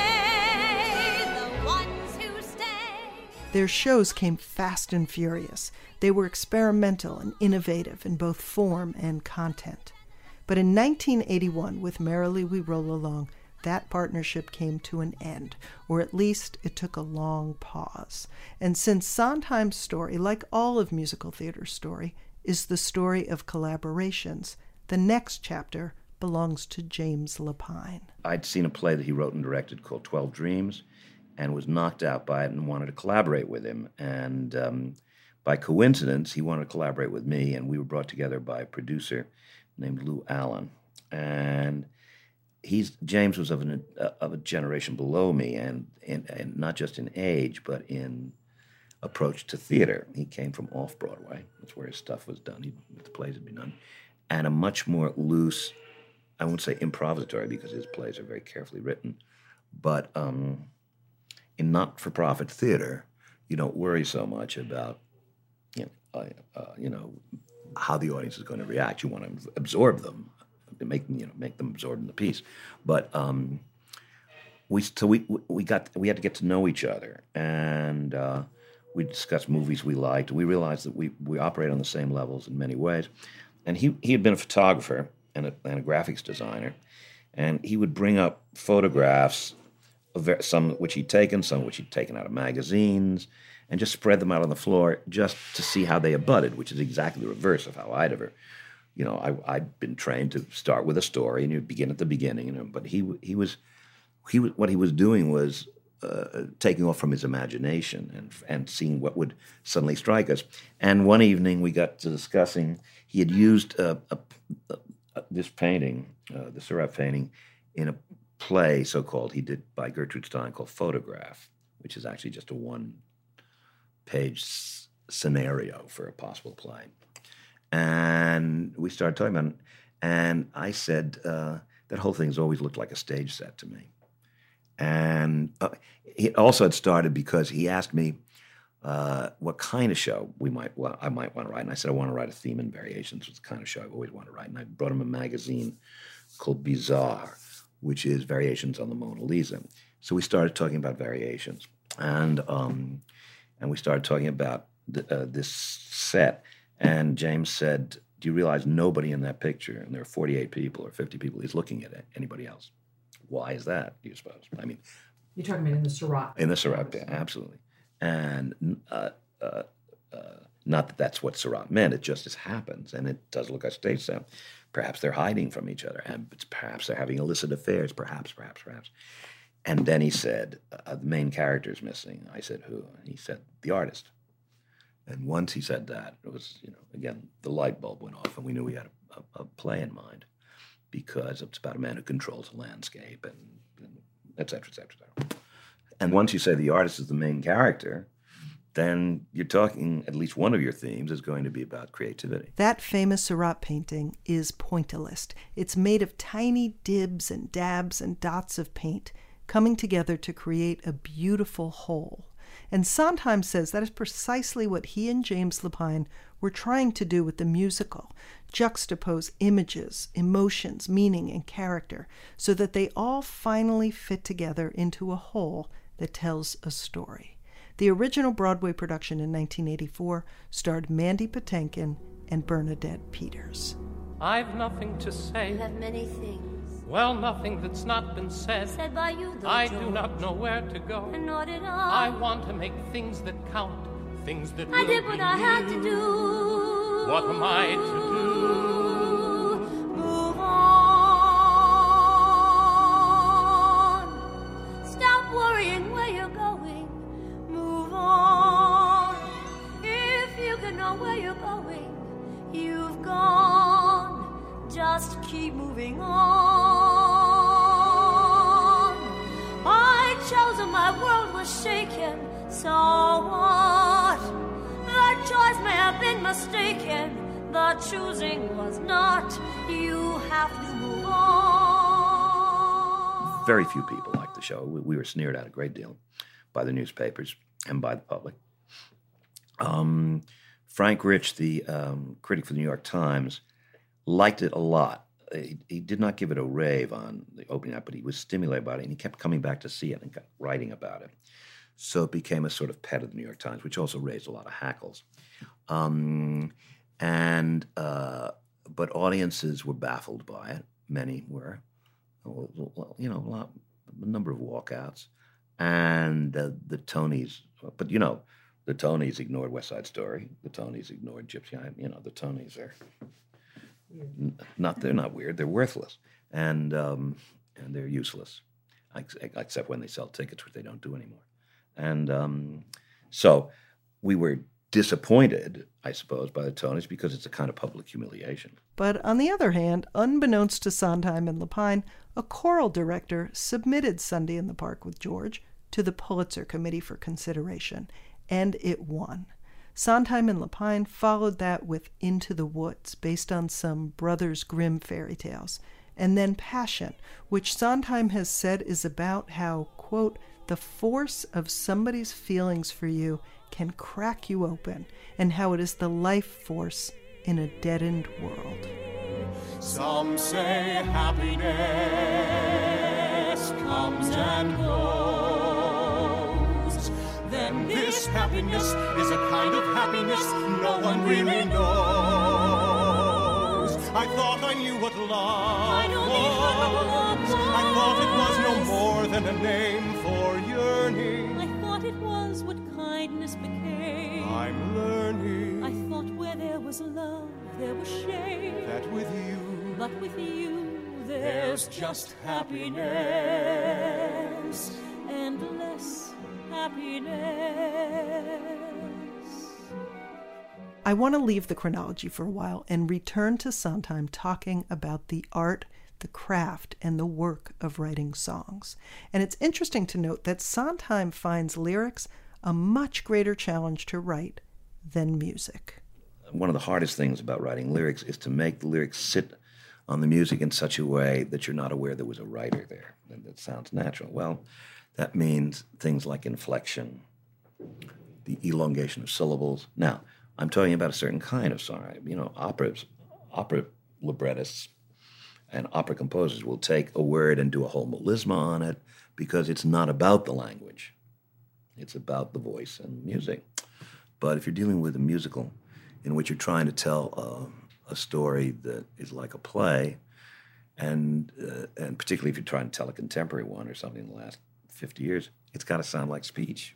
day, the ones who stay. Their shows came fast and furious. They were experimental and innovative in both form and content. But in nineteen eighty-one, with Merrily We Roll Along, that partnership came to an end, or at least it took a long pause. And since Sondheim's story, like all of musical theater's story, is the story of collaborations, the next chapter belongs to James Lapine. I'd seen a play that he wrote and directed called twelve Dreams and was knocked out by it and wanted to collaborate with him. And um, by coincidence, he wanted to collaborate with me, and we were brought together by a producer named Lou Allen. And he's James was of, an, uh, of a generation below me, and, and, and not just in age, but in approach to theater. He came from off-Broadway. That's where his stuff was done. He, the plays had been done. And a much more loose, I won't say improvisatory because his plays are very carefully written, But um, in not-for-profit theater, you don't worry so much about, you know, uh, uh, you know, how the audience is going to react. You want to absorb them, make you know make them absorb in the piece. But um, we so we we got we had to get to know each other, and uh, we discussed movies we liked. We realized that we we operate on the same levels in many ways. And he he had been a photographer and a, and a graphics designer, and he would bring up photographs, of some which he'd taken, some which he'd taken out of magazines, and just spread them out on the floor just to see how they abutted, which is exactly the reverse of how I'd ever, you know, I, I'd been trained to start with a story and you begin at the beginning, you know. But he he was, he was what he was doing was uh, taking off from his imagination and and seeing what would suddenly strike us. And one evening we got to discussing. He had used uh, a, a, a, this painting, uh, the Seurat painting, in a play, so-called, he did by Gertrude Stein called Photograph, which is actually just a one-page s- scenario for a possible play. And we started talking about it, and I said, uh, that whole thing's always looked like a stage set to me. And uh, it also had started because he asked me uh, what kind of show we might well, I might want to write. And I said, I want to write a theme and variations, which is the kind of show I've always wanted to write. And I brought him a magazine called Bizarre, which is variations on the Mona Lisa. So we started talking about variations, and um, and we started talking about th- uh, this set. And James said, "Do you realize nobody in that picture, and there are forty-eight people or fifty people, is looking at it, anybody else? Why is that? Do you suppose? I mean, you're talking about in the Seurat. In the Seurat, yeah, absolutely. And uh, uh, uh, not that that's what Seurat meant. It just as happens, and it does look like stage set. Perhaps they're hiding from each other, and perhaps they're having illicit affairs. Perhaps, perhaps, perhaps." And then he said, uh, "The main character's missing." I said, "Who?" And he said, "The artist." And once he said that, it was, you know, again, the light bulb went off, and we knew we had a, a, a play in mind, because it's about a man who controls a landscape, and, and et cetera, et cetera, et cetera. And once you say the artist is the main character, then you're talking, at least one of your themes is going to be about creativity. That famous Seurat painting is pointillist. It's made of tiny dibs and dabs and dots of paint coming together to create a beautiful whole. And Sondheim says that is precisely what he and James Lapine were trying to do with the musical, juxtapose images, emotions, meaning, and character, so that they all finally fit together into a whole that tells a story. The original Broadway production in nineteen eighty-four starred Mandy Patinkin and Bernadette Peters. I've nothing to say. You have many things. Well, nothing that's not been said. Said by you, though, I George. do not know where to go. And nor did I. I want to make things that count, things that I will did what be I new. had to do. What am I to do? Move on. Stop worrying where you're going. Move on. If you can know where you're going, you've gone. Just keep moving on. I chose and my world was shaken. So what? The choice may have been mistaken. The choosing was not. You have to move on. Very few people liked the show. We, we were sneered at a great deal by the newspapers and by the public. Um, Frank Rich, the um, critic for the New York Times, liked it a lot. He, he did not give it a rave on the opening night, but he was stimulated by it, and he kept coming back to see it and kept writing about it. So it became a sort of pet of the New York Times, which also raised a lot of hackles. Um, and uh, but audiences were baffled by it. Many were. Well, you know, a, lot, a number of walkouts. And uh, the Tonys, but you know, the Tonys ignored West Side Story. The Tonys ignored Gypsy Eye. You know, the Tonys are n- not, they're not weird, they're worthless. And, um, and they're useless, except when they sell tickets, which they don't do anymore. And um, so we were disappointed, I suppose, by the Tonys because it's a kind of public humiliation. But on the other hand, unbeknownst to Sondheim and Lapine, a choral director submitted Sunday in the Park with George to the Pulitzer Committee for consideration, and it won. Sondheim and Lapine followed that with Into the Woods, based on some Brothers Grimm fairy tales, and then passion, which Sondheim has said is about how, quote, the force of somebody's feelings for you can crack you open, and how it is the life force in a deadened world. Some say happiness comes and goes. Then this happiness is a kind of happiness no one really knows. I thought I knew what love was. I thought it was no more than a name for yearning. I thought it was what kindness became. I'm learning. I thought where there was love, there was shame. That with you, but with you, there's just happiness and less happiness. I want to leave the chronology for a while and return to Sondheim talking about the art, the craft, and the work of writing songs. And it's interesting to note that Sondheim finds lyrics a much greater challenge to write than music. One of the hardest things about writing lyrics is to make the lyrics sit on the music in such a way that you're not aware there was a writer there. That sounds natural. Well, that means things like inflection, the elongation of syllables. Now, I'm talking about a certain kind of song. You know, operas, opera librettists and opera composers will take a word and do a whole melisma on it because it's not about the language. It's about the voice and music. But if you're dealing with a musical in which you're trying to tell uh, a story that is like a play, and uh, and particularly if you're trying to tell a contemporary one or something in the last fifty years, it's got to sound like speech.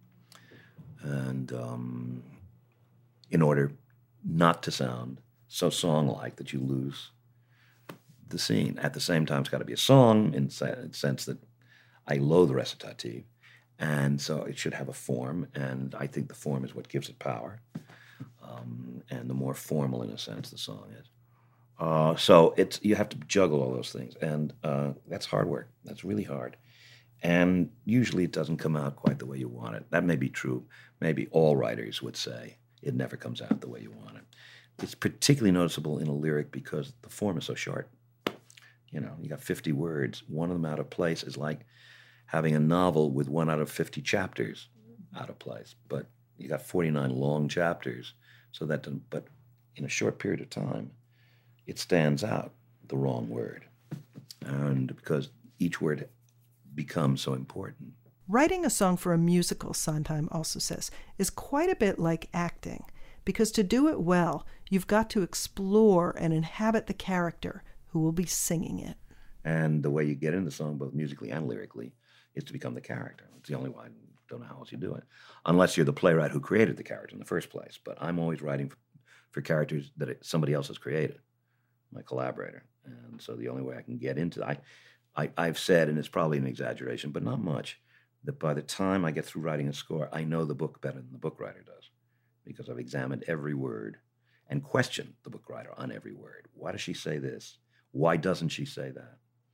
And um, in order not to sound so song-like that you lose the scene. At the same time, it's got to be a song in the sense that I loathe recitative, and so it should have a form, and I think the form is what gives it power. Um, and the more formal, in a sense, the song is. Uh, so it's you have to juggle all those things, and uh, that's hard work. That's really hard. And usually it doesn't come out quite the way you want it. That may be true. Maybe all writers would say it never comes out the way you want it. It's particularly noticeable in a lyric because the form is so short. You know, you got fifty words. One of them out of place is like having a novel with one out of fifty chapters out of place. But you got forty-nine long chapters. So that, but in a short period of time, it stands out, the wrong word. And because each word becomes so important. Writing a song for a musical, Sondheim also says, is quite a bit like acting, because to do it well, you've got to explore and inhabit the character who will be singing it. And the way you get into the song, both musically and lyrically, is to become the character. It's the only way. I don't know how else you do it. Unless you're the playwright who created the character in the first place. But I'm always writing for, for characters that it, somebody else has created, my collaborator. And so the only way I can get into it, I, I, I've said, and it's probably an exaggeration, but not much, that by the time I get through writing a score, I know the book better than the book writer does, because I've examined every word and questioned the book writer on every word. Why does she say this? Why doesn't she say that?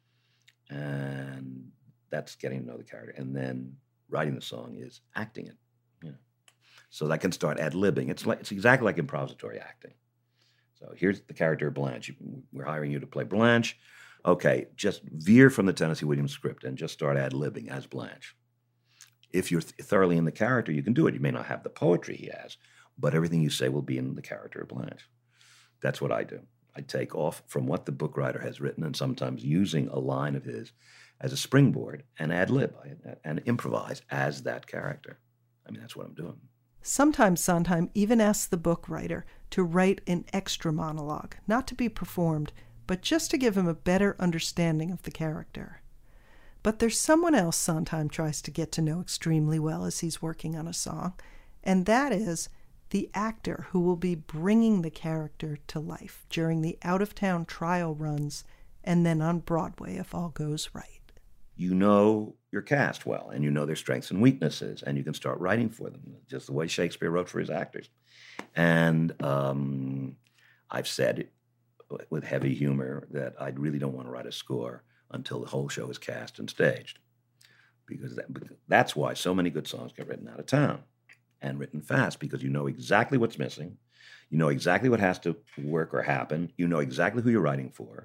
And that's getting to know the character. And then writing the song is acting it. You know. So that can start ad-libbing. It's like it's exactly like improvisatory acting. So here's the character of Blanche. We're hiring you to play Blanche. Okay, just veer from the Tennessee Williams script and just start ad-libbing as Blanche. If you're th- thoroughly in the character, you can do it. You may not have the poetry he has, but everything you say will be in the character of Blanche. That's what I do. I take off from what the book writer has written and sometimes using a line of his as a springboard and ad-lib and improvise as that character. I mean, that's what I'm doing. Sometimes Sondheim even asks the book writer to write an extra monologue, not to be performed, but just to give him a better understanding of the character. But there's someone else Sondheim tries to get to know extremely well as he's working on a song, and that is the actor who will be bringing the character to life during the out-of-town trial runs and then on Broadway if all goes right. You know your cast well, and you know their strengths and weaknesses, and you can start writing for them, just the way Shakespeare wrote for his actors. And um, I've said with heavy humor that I really don't want to write a score until the whole show is cast and staged, because that, that's why so many good songs get written out of town and written fast, because you know exactly what's missing, you know exactly what has to work or happen, you know exactly who you're writing for,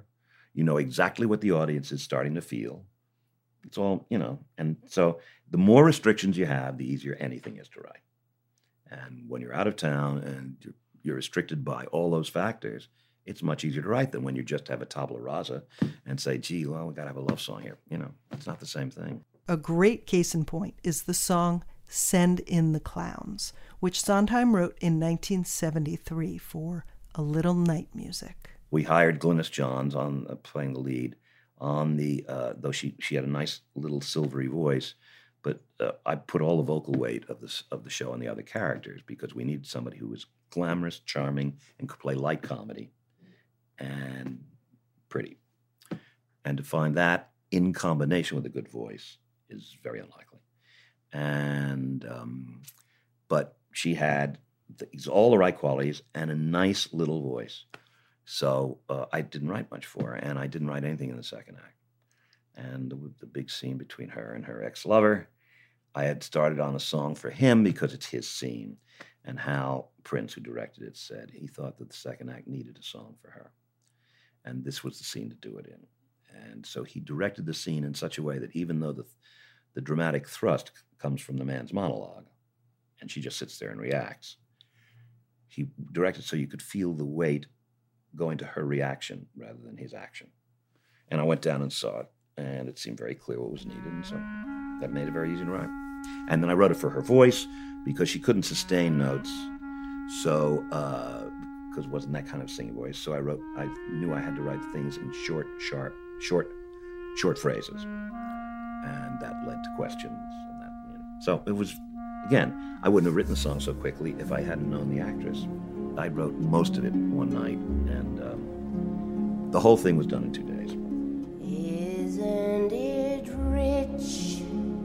You know exactly what the audience is starting to feel. It's all, you know, and so the more restrictions you have, the easier anything is to write. And when you're out of town and you're, you're restricted by all those factors, it's much easier to write than when you just have a tabula rasa and say, gee, well, we got to have a love song here. You know, it's not the same thing. A great case in point is the song Send in the Clowns, which Sondheim wrote in nineteen seventy-three for A Little Night Music. We hired Glynis Johns on uh, playing the lead on the, uh, though she, she had a nice little silvery voice, but uh, I put all the vocal weight of this of the show on the other characters because we needed somebody who was glamorous, charming, and could play light comedy and pretty. And to find that in combination with a good voice is very unlikely. And, um, but she had these, all the right qualities and a nice little voice. So uh, I didn't write much for her, and I didn't write anything in the second act. And the, the big scene between her and her ex-lover, I had started on a song for him because it's his scene, and Hal Prince, who directed it, said he thought that the second act needed a song for her. And this was the scene to do it in. And so he directed the scene in such a way that even though the, the dramatic thrust comes from the man's monologue, and she just sits there and reacts, he directed so you could feel the weight going to her reaction rather than his action. And I went down and saw it, and it seemed very clear what was needed, and so that made it very easy to write. And then I wrote it for her voice because she couldn't sustain notes, so uh, because it wasn't that kind of singing voice. So I wrote, I knew I had to write things in short, sharp, short, short phrases, and that led to questions. And that, you know. So it was, again, I wouldn't have written the song so quickly if I hadn't known the actress. I wrote most of it one night, and um, the whole thing was done in two days. Isn't it rich?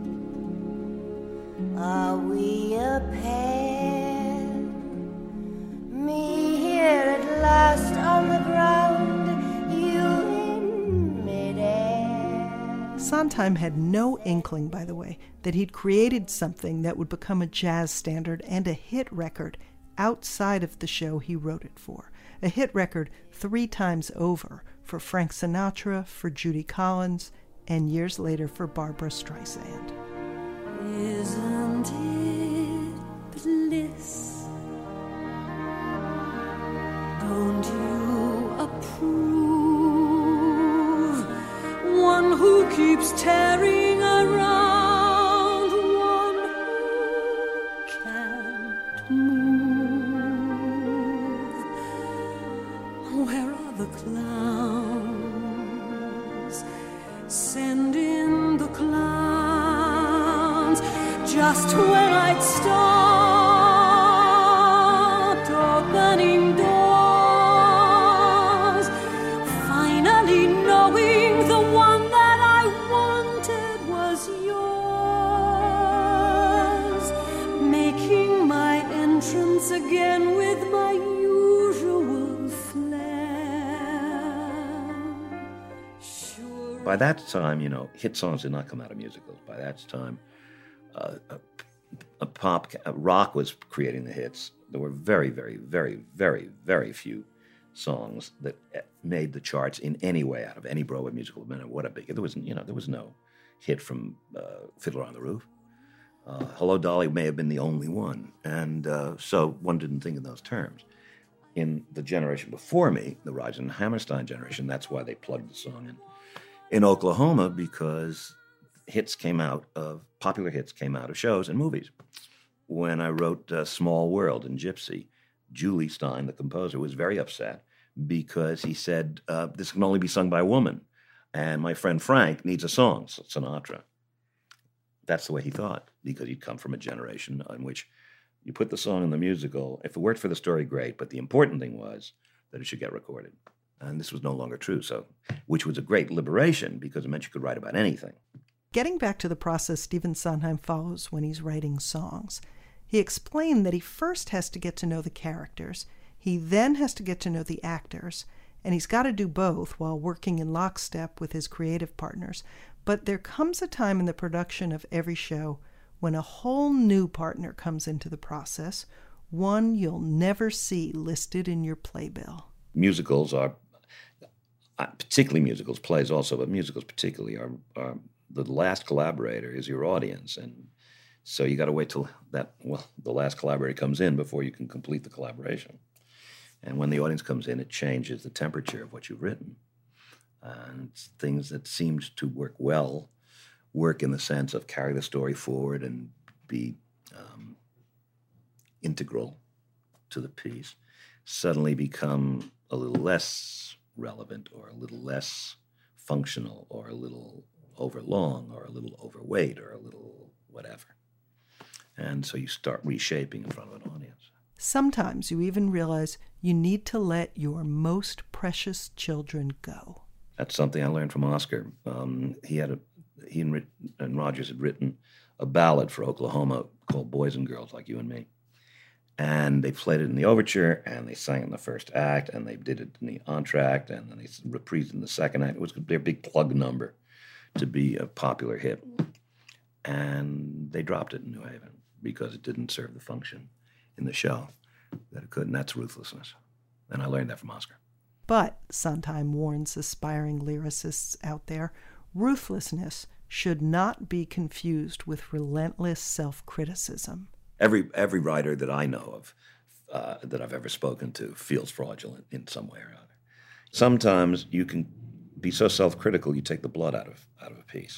Are we a pair? Me here at last on the ground, you in midair. Sondheim had no inkling, by the way, that he'd created something that would become a jazz standard and a hit record outside of the show he wrote it for. A hit record three times over for Frank Sinatra, for Judy Collins, and years later for Barbra Streisand. Isn't it bliss? Don't you approve? One who keeps tearing around, one who can't move. Where are the clowns? Send in the clowns. Just when I'd stopped opening doors, finally knowing the one that I wanted was yours, making my entrance again with my usual flair. Sure. By that time, you know, hit songs did not come out of musicals. By that time, Uh, a, a pop, a rock was creating the hits. There were very, very, very, very, very few songs that made the charts in any way out of any Broadway musical. What a big! There was, you know, there was no hit from uh, Fiddler on the Roof. Uh, Hello, Dolly may have been the only one, and uh, so one didn't think in those terms. In the generation before me, the Rodgers and Hammerstein generation, that's why they plugged the song in in Oklahoma, because hits came out of, popular hits came out of shows and movies. When I wrote uh, Small World and Gypsy, Julie Stein, the composer, was very upset because he said, uh, this can only be sung by a woman, and my friend Frank needs a song, Sinatra. That's the way he thought, because he'd come from a generation in which you put the song in the musical, if it worked for the story, great, but the important thing was that it should get recorded. And this was no longer true, so which was a great liberation because it meant you could write about anything. Getting back to the process Stephen Sondheim follows when he's writing songs, he explained that he first has to get to know the characters, he then has to get to know the actors, and he's got to do both while working in lockstep with his creative partners. But there comes a time in the production of every show when a whole new partner comes into the process, one you'll never see listed in your playbill. Musicals are uh, particularly musicals, plays also, but musicals particularly, are, are the last collaborator is your audience. And so you got to wait till that, well, the last collaborator comes in before you can complete the collaboration. And when the audience comes in, it changes the temperature of what you've written. And things that seemed to work well work in the sense of carry the story forward and be um, integral to the piece, suddenly become a little less relevant or a little less functional or a little overlong or a little overweight or a little whatever. And so you start reshaping in front of an audience. Sometimes you even realize you need to let your most precious children go. That's something I learned from Oscar. Um, he had a, he and, and Rogers had written a ballad for Oklahoma called Boys and Girls Like You and Me. And they played it in the overture, and they sang it in the first act, and they did it in the entr'acte, and then they reprised it in the second act. It was their big plug number to be a popular hit. And they dropped it in New Haven because it didn't serve the function in the show that it could, and that's ruthlessness. And I learned that from Oscar. But, Sondheim warns aspiring lyricists out there, ruthlessness should not be confused with relentless self-criticism. Every every writer that I know of, uh, that I've ever spoken to, feels fraudulent in some way or other. Sometimes you can be so self-critical you take the blood out of out of a piece,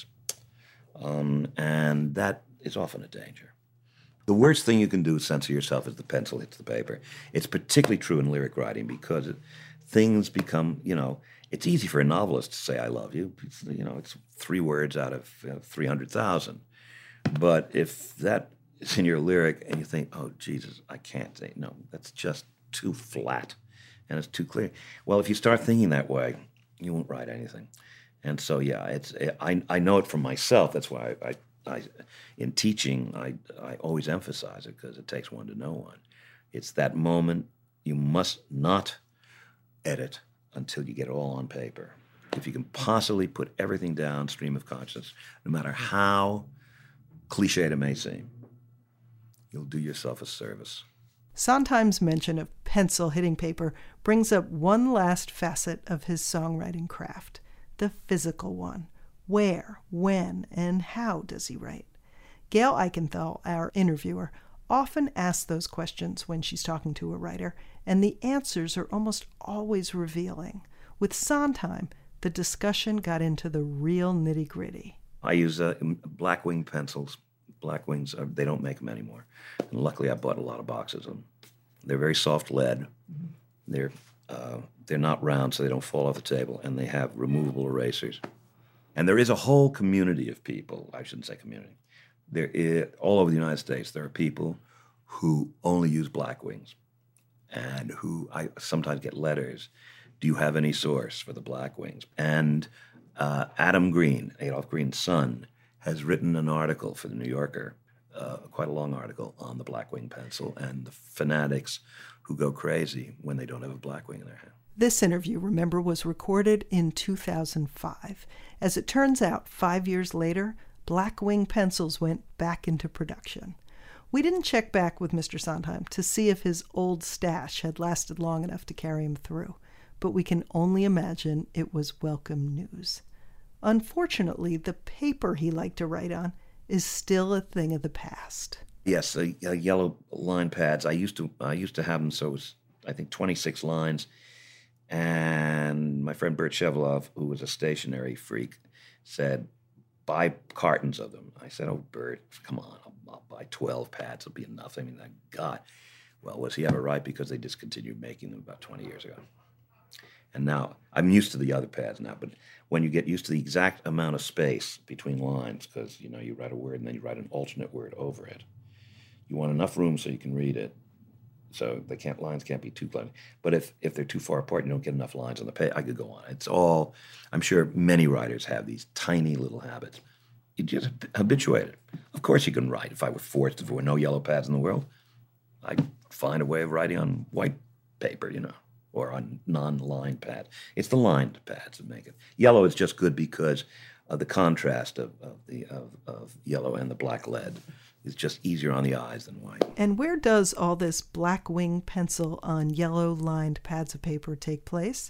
um, and that is often a danger. The worst thing you can do is censor yourself as the pencil hits the paper. It's particularly true in lyric writing because it, things become, you know, it's easy for a novelist to say, I love you. It's, you know, it's three words out of you know, three hundred thousand. But if that is in your lyric and you think, oh, Jesus, I can't say, no, that's just too flat and it's too clear. Well, if you start thinking that way, you won't write anything. And so, yeah, it's I, I know it from myself. That's why I, I I, in teaching, I, I always emphasize it because it takes one to know one. It's that moment you must not edit until you get it all on paper. If you can possibly put everything down stream of consciousness, no matter how cliched it may seem, you'll do yourself a service. Sondheim's mention of pencil hitting paper brings up one last facet of his songwriting craft, the physical one. Where, when, and how does he write? Gail Eichenthal, our interviewer, often asks those questions when she's talking to a writer, and the answers are almost always revealing. With Sondheim, the discussion got into the real nitty-gritty. I use uh, Blackwing pencils. Blackwings, uh, they don't make them anymore. And luckily, I bought a lot of boxes of them. They're very soft lead. They're, uh, they're not round, so they don't fall off the table, and they have removable erasers. And there is a whole community of people, I shouldn't say community, there is, all over the United States, there are people who only use Blackwings and who I sometimes get letters, do you have any source for the Blackwings? And uh, Adam Green, Adolph Green's son, has written an article for the New Yorker, uh, quite a long article on the Blackwing pencil and the fanatics who go crazy when they don't have a Blackwing in their hand. This interview, remember, was recorded in two thousand five. As it turns out, five years later, Blackwing pencils went back into production. We didn't check back with Mister Sondheim to see if his old stash had lasted long enough to carry him through, but we can only imagine it was welcome news. Unfortunately, the paper he liked to write on is still a thing of the past. Yes, uh, uh, yellow line pads. I used to I used to have them, so it was, I think, twenty-six lines. And my friend Bert Shevelov, who was a stationery freak, said, buy cartons of them. I said, oh, Bert, come on, I'll, I'll buy twelve pads. It'll be enough. I mean, God. Well, was he ever right? Because they discontinued making them about twenty years ago. And now, I'm used to the other pads now, but when you get used to the exact amount of space between lines, because, you know, you write a word and then you write an alternate word over it, you want enough room so you can read it. So the can't, lines can't be too close. But if, if they're too far apart, you don't get enough lines on the page. I could go on. It's all, I'm sure many writers have these tiny little habits. You just habituate it. Of course you can write. If I were forced, if there were no yellow pads in the world, I'd find a way of writing on white paper, you know, or on non-lined pads. It's the lined pads that make it. Yellow is just good because of the contrast of, of, the, of, of yellow and the black lead. It's just easier on the eyes than white. And where does all this Blackwing pencil on yellow-lined pads of paper take place?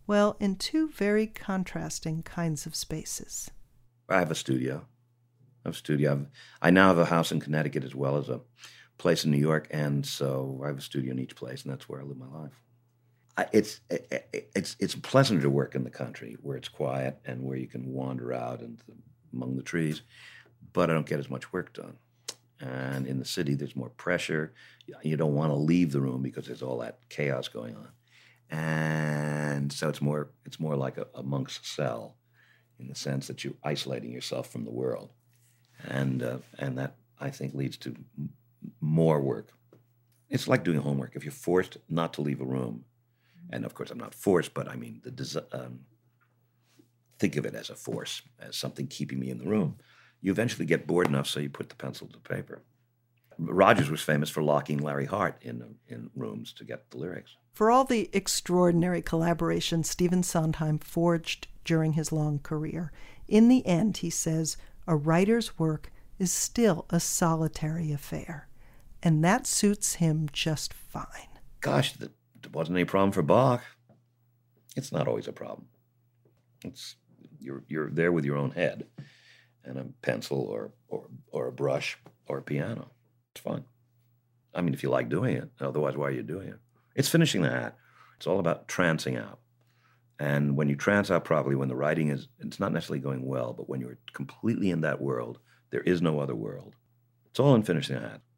Well, in two very contrasting kinds of spaces. I have a studio. I have a studio. I've, I now have a house in Connecticut as well as a place in New York, and so I have a studio in each place, and that's where I live my life. I, it's it, it's it's pleasanter to work in the country where it's quiet and where you can wander out and among the trees, but I don't get as much work done. And in the city, there's more pressure. You don't want to leave the room because there's all that chaos going on, and so it's more it's more like a, a monk's cell, in the sense that you're isolating yourself from the world, and uh, and that I think leads to m- more work. It's like doing homework. If you're forced not to leave a room, and of course I'm not forced, but I mean the des- um, think of it as a force, as something keeping me in the room. You eventually get bored enough, so you put the pencil to paper. Rogers was famous for locking Larry Hart in in rooms to get the lyrics. For all the extraordinary collaborations Stephen Sondheim forged during his long career, in the end, he says, a writer's work is still a solitary affair, and that suits him just fine. Gosh, there wasn't any problem for Bach. It's not always a problem. It's you're you're there with your own head and a pencil or or or a brush or a piano. It's fun. I mean, if you like doing it. Otherwise, why are you doing it? It's finishing the hat. It's all about trancing out. And when you trance out properly, when the writing is, it's not necessarily going well, but when you're completely in that world, there is no other world. It's all in finishing the hat.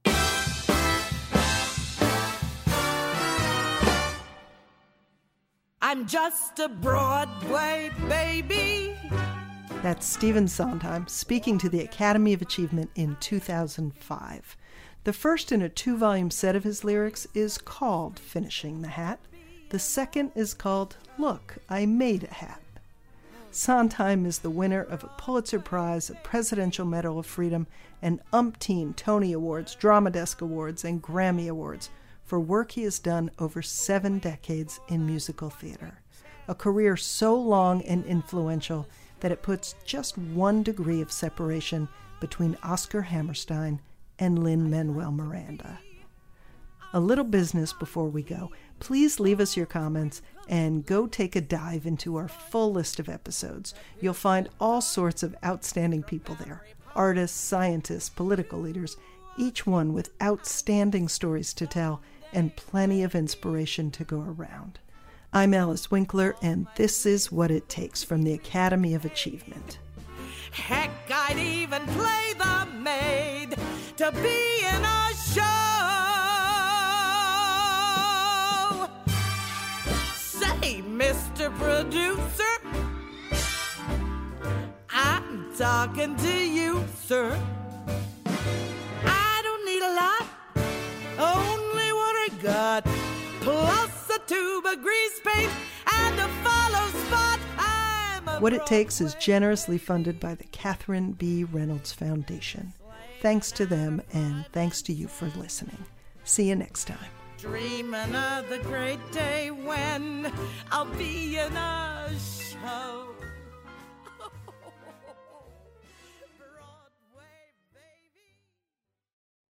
I'm just a Broadway baby. That's Stephen Sondheim speaking to the Academy of Achievement in two thousand five. The first in a two-volume set of his lyrics is called Finishing the Hat. The second is called Look, I Made a Hat. Sondheim is the winner of a Pulitzer Prize, a Presidential Medal of Freedom, and umpteen Tony Awards, Drama Desk Awards, and Grammy Awards for work he has done over seven decades in musical theater. A career so long and influential that it puts just one degree of separation between Oscar Hammerstein and Lin-Manuel Miranda. A little business before we go. Please leave us your comments and go take a dive into our full list of episodes. You'll find all sorts of outstanding people there. Artists, scientists, political leaders, each one with outstanding stories to tell and plenty of inspiration to go around. I'm Alice Winkler, and this is What It Takes from the Academy of Achievement. Heck, I'd even play the maid to be in a show. Say, Mister Producer, I'm talking to you, sir. I don't need a lot, only what I got, plus a tube of grease paint and a follow spot. What It Takes is generously funded by the Catherine B. Reynolds Foundation. Thanks to them, and thanks to you for listening. See you next time. Dreaming of the great day when I'll be in a show.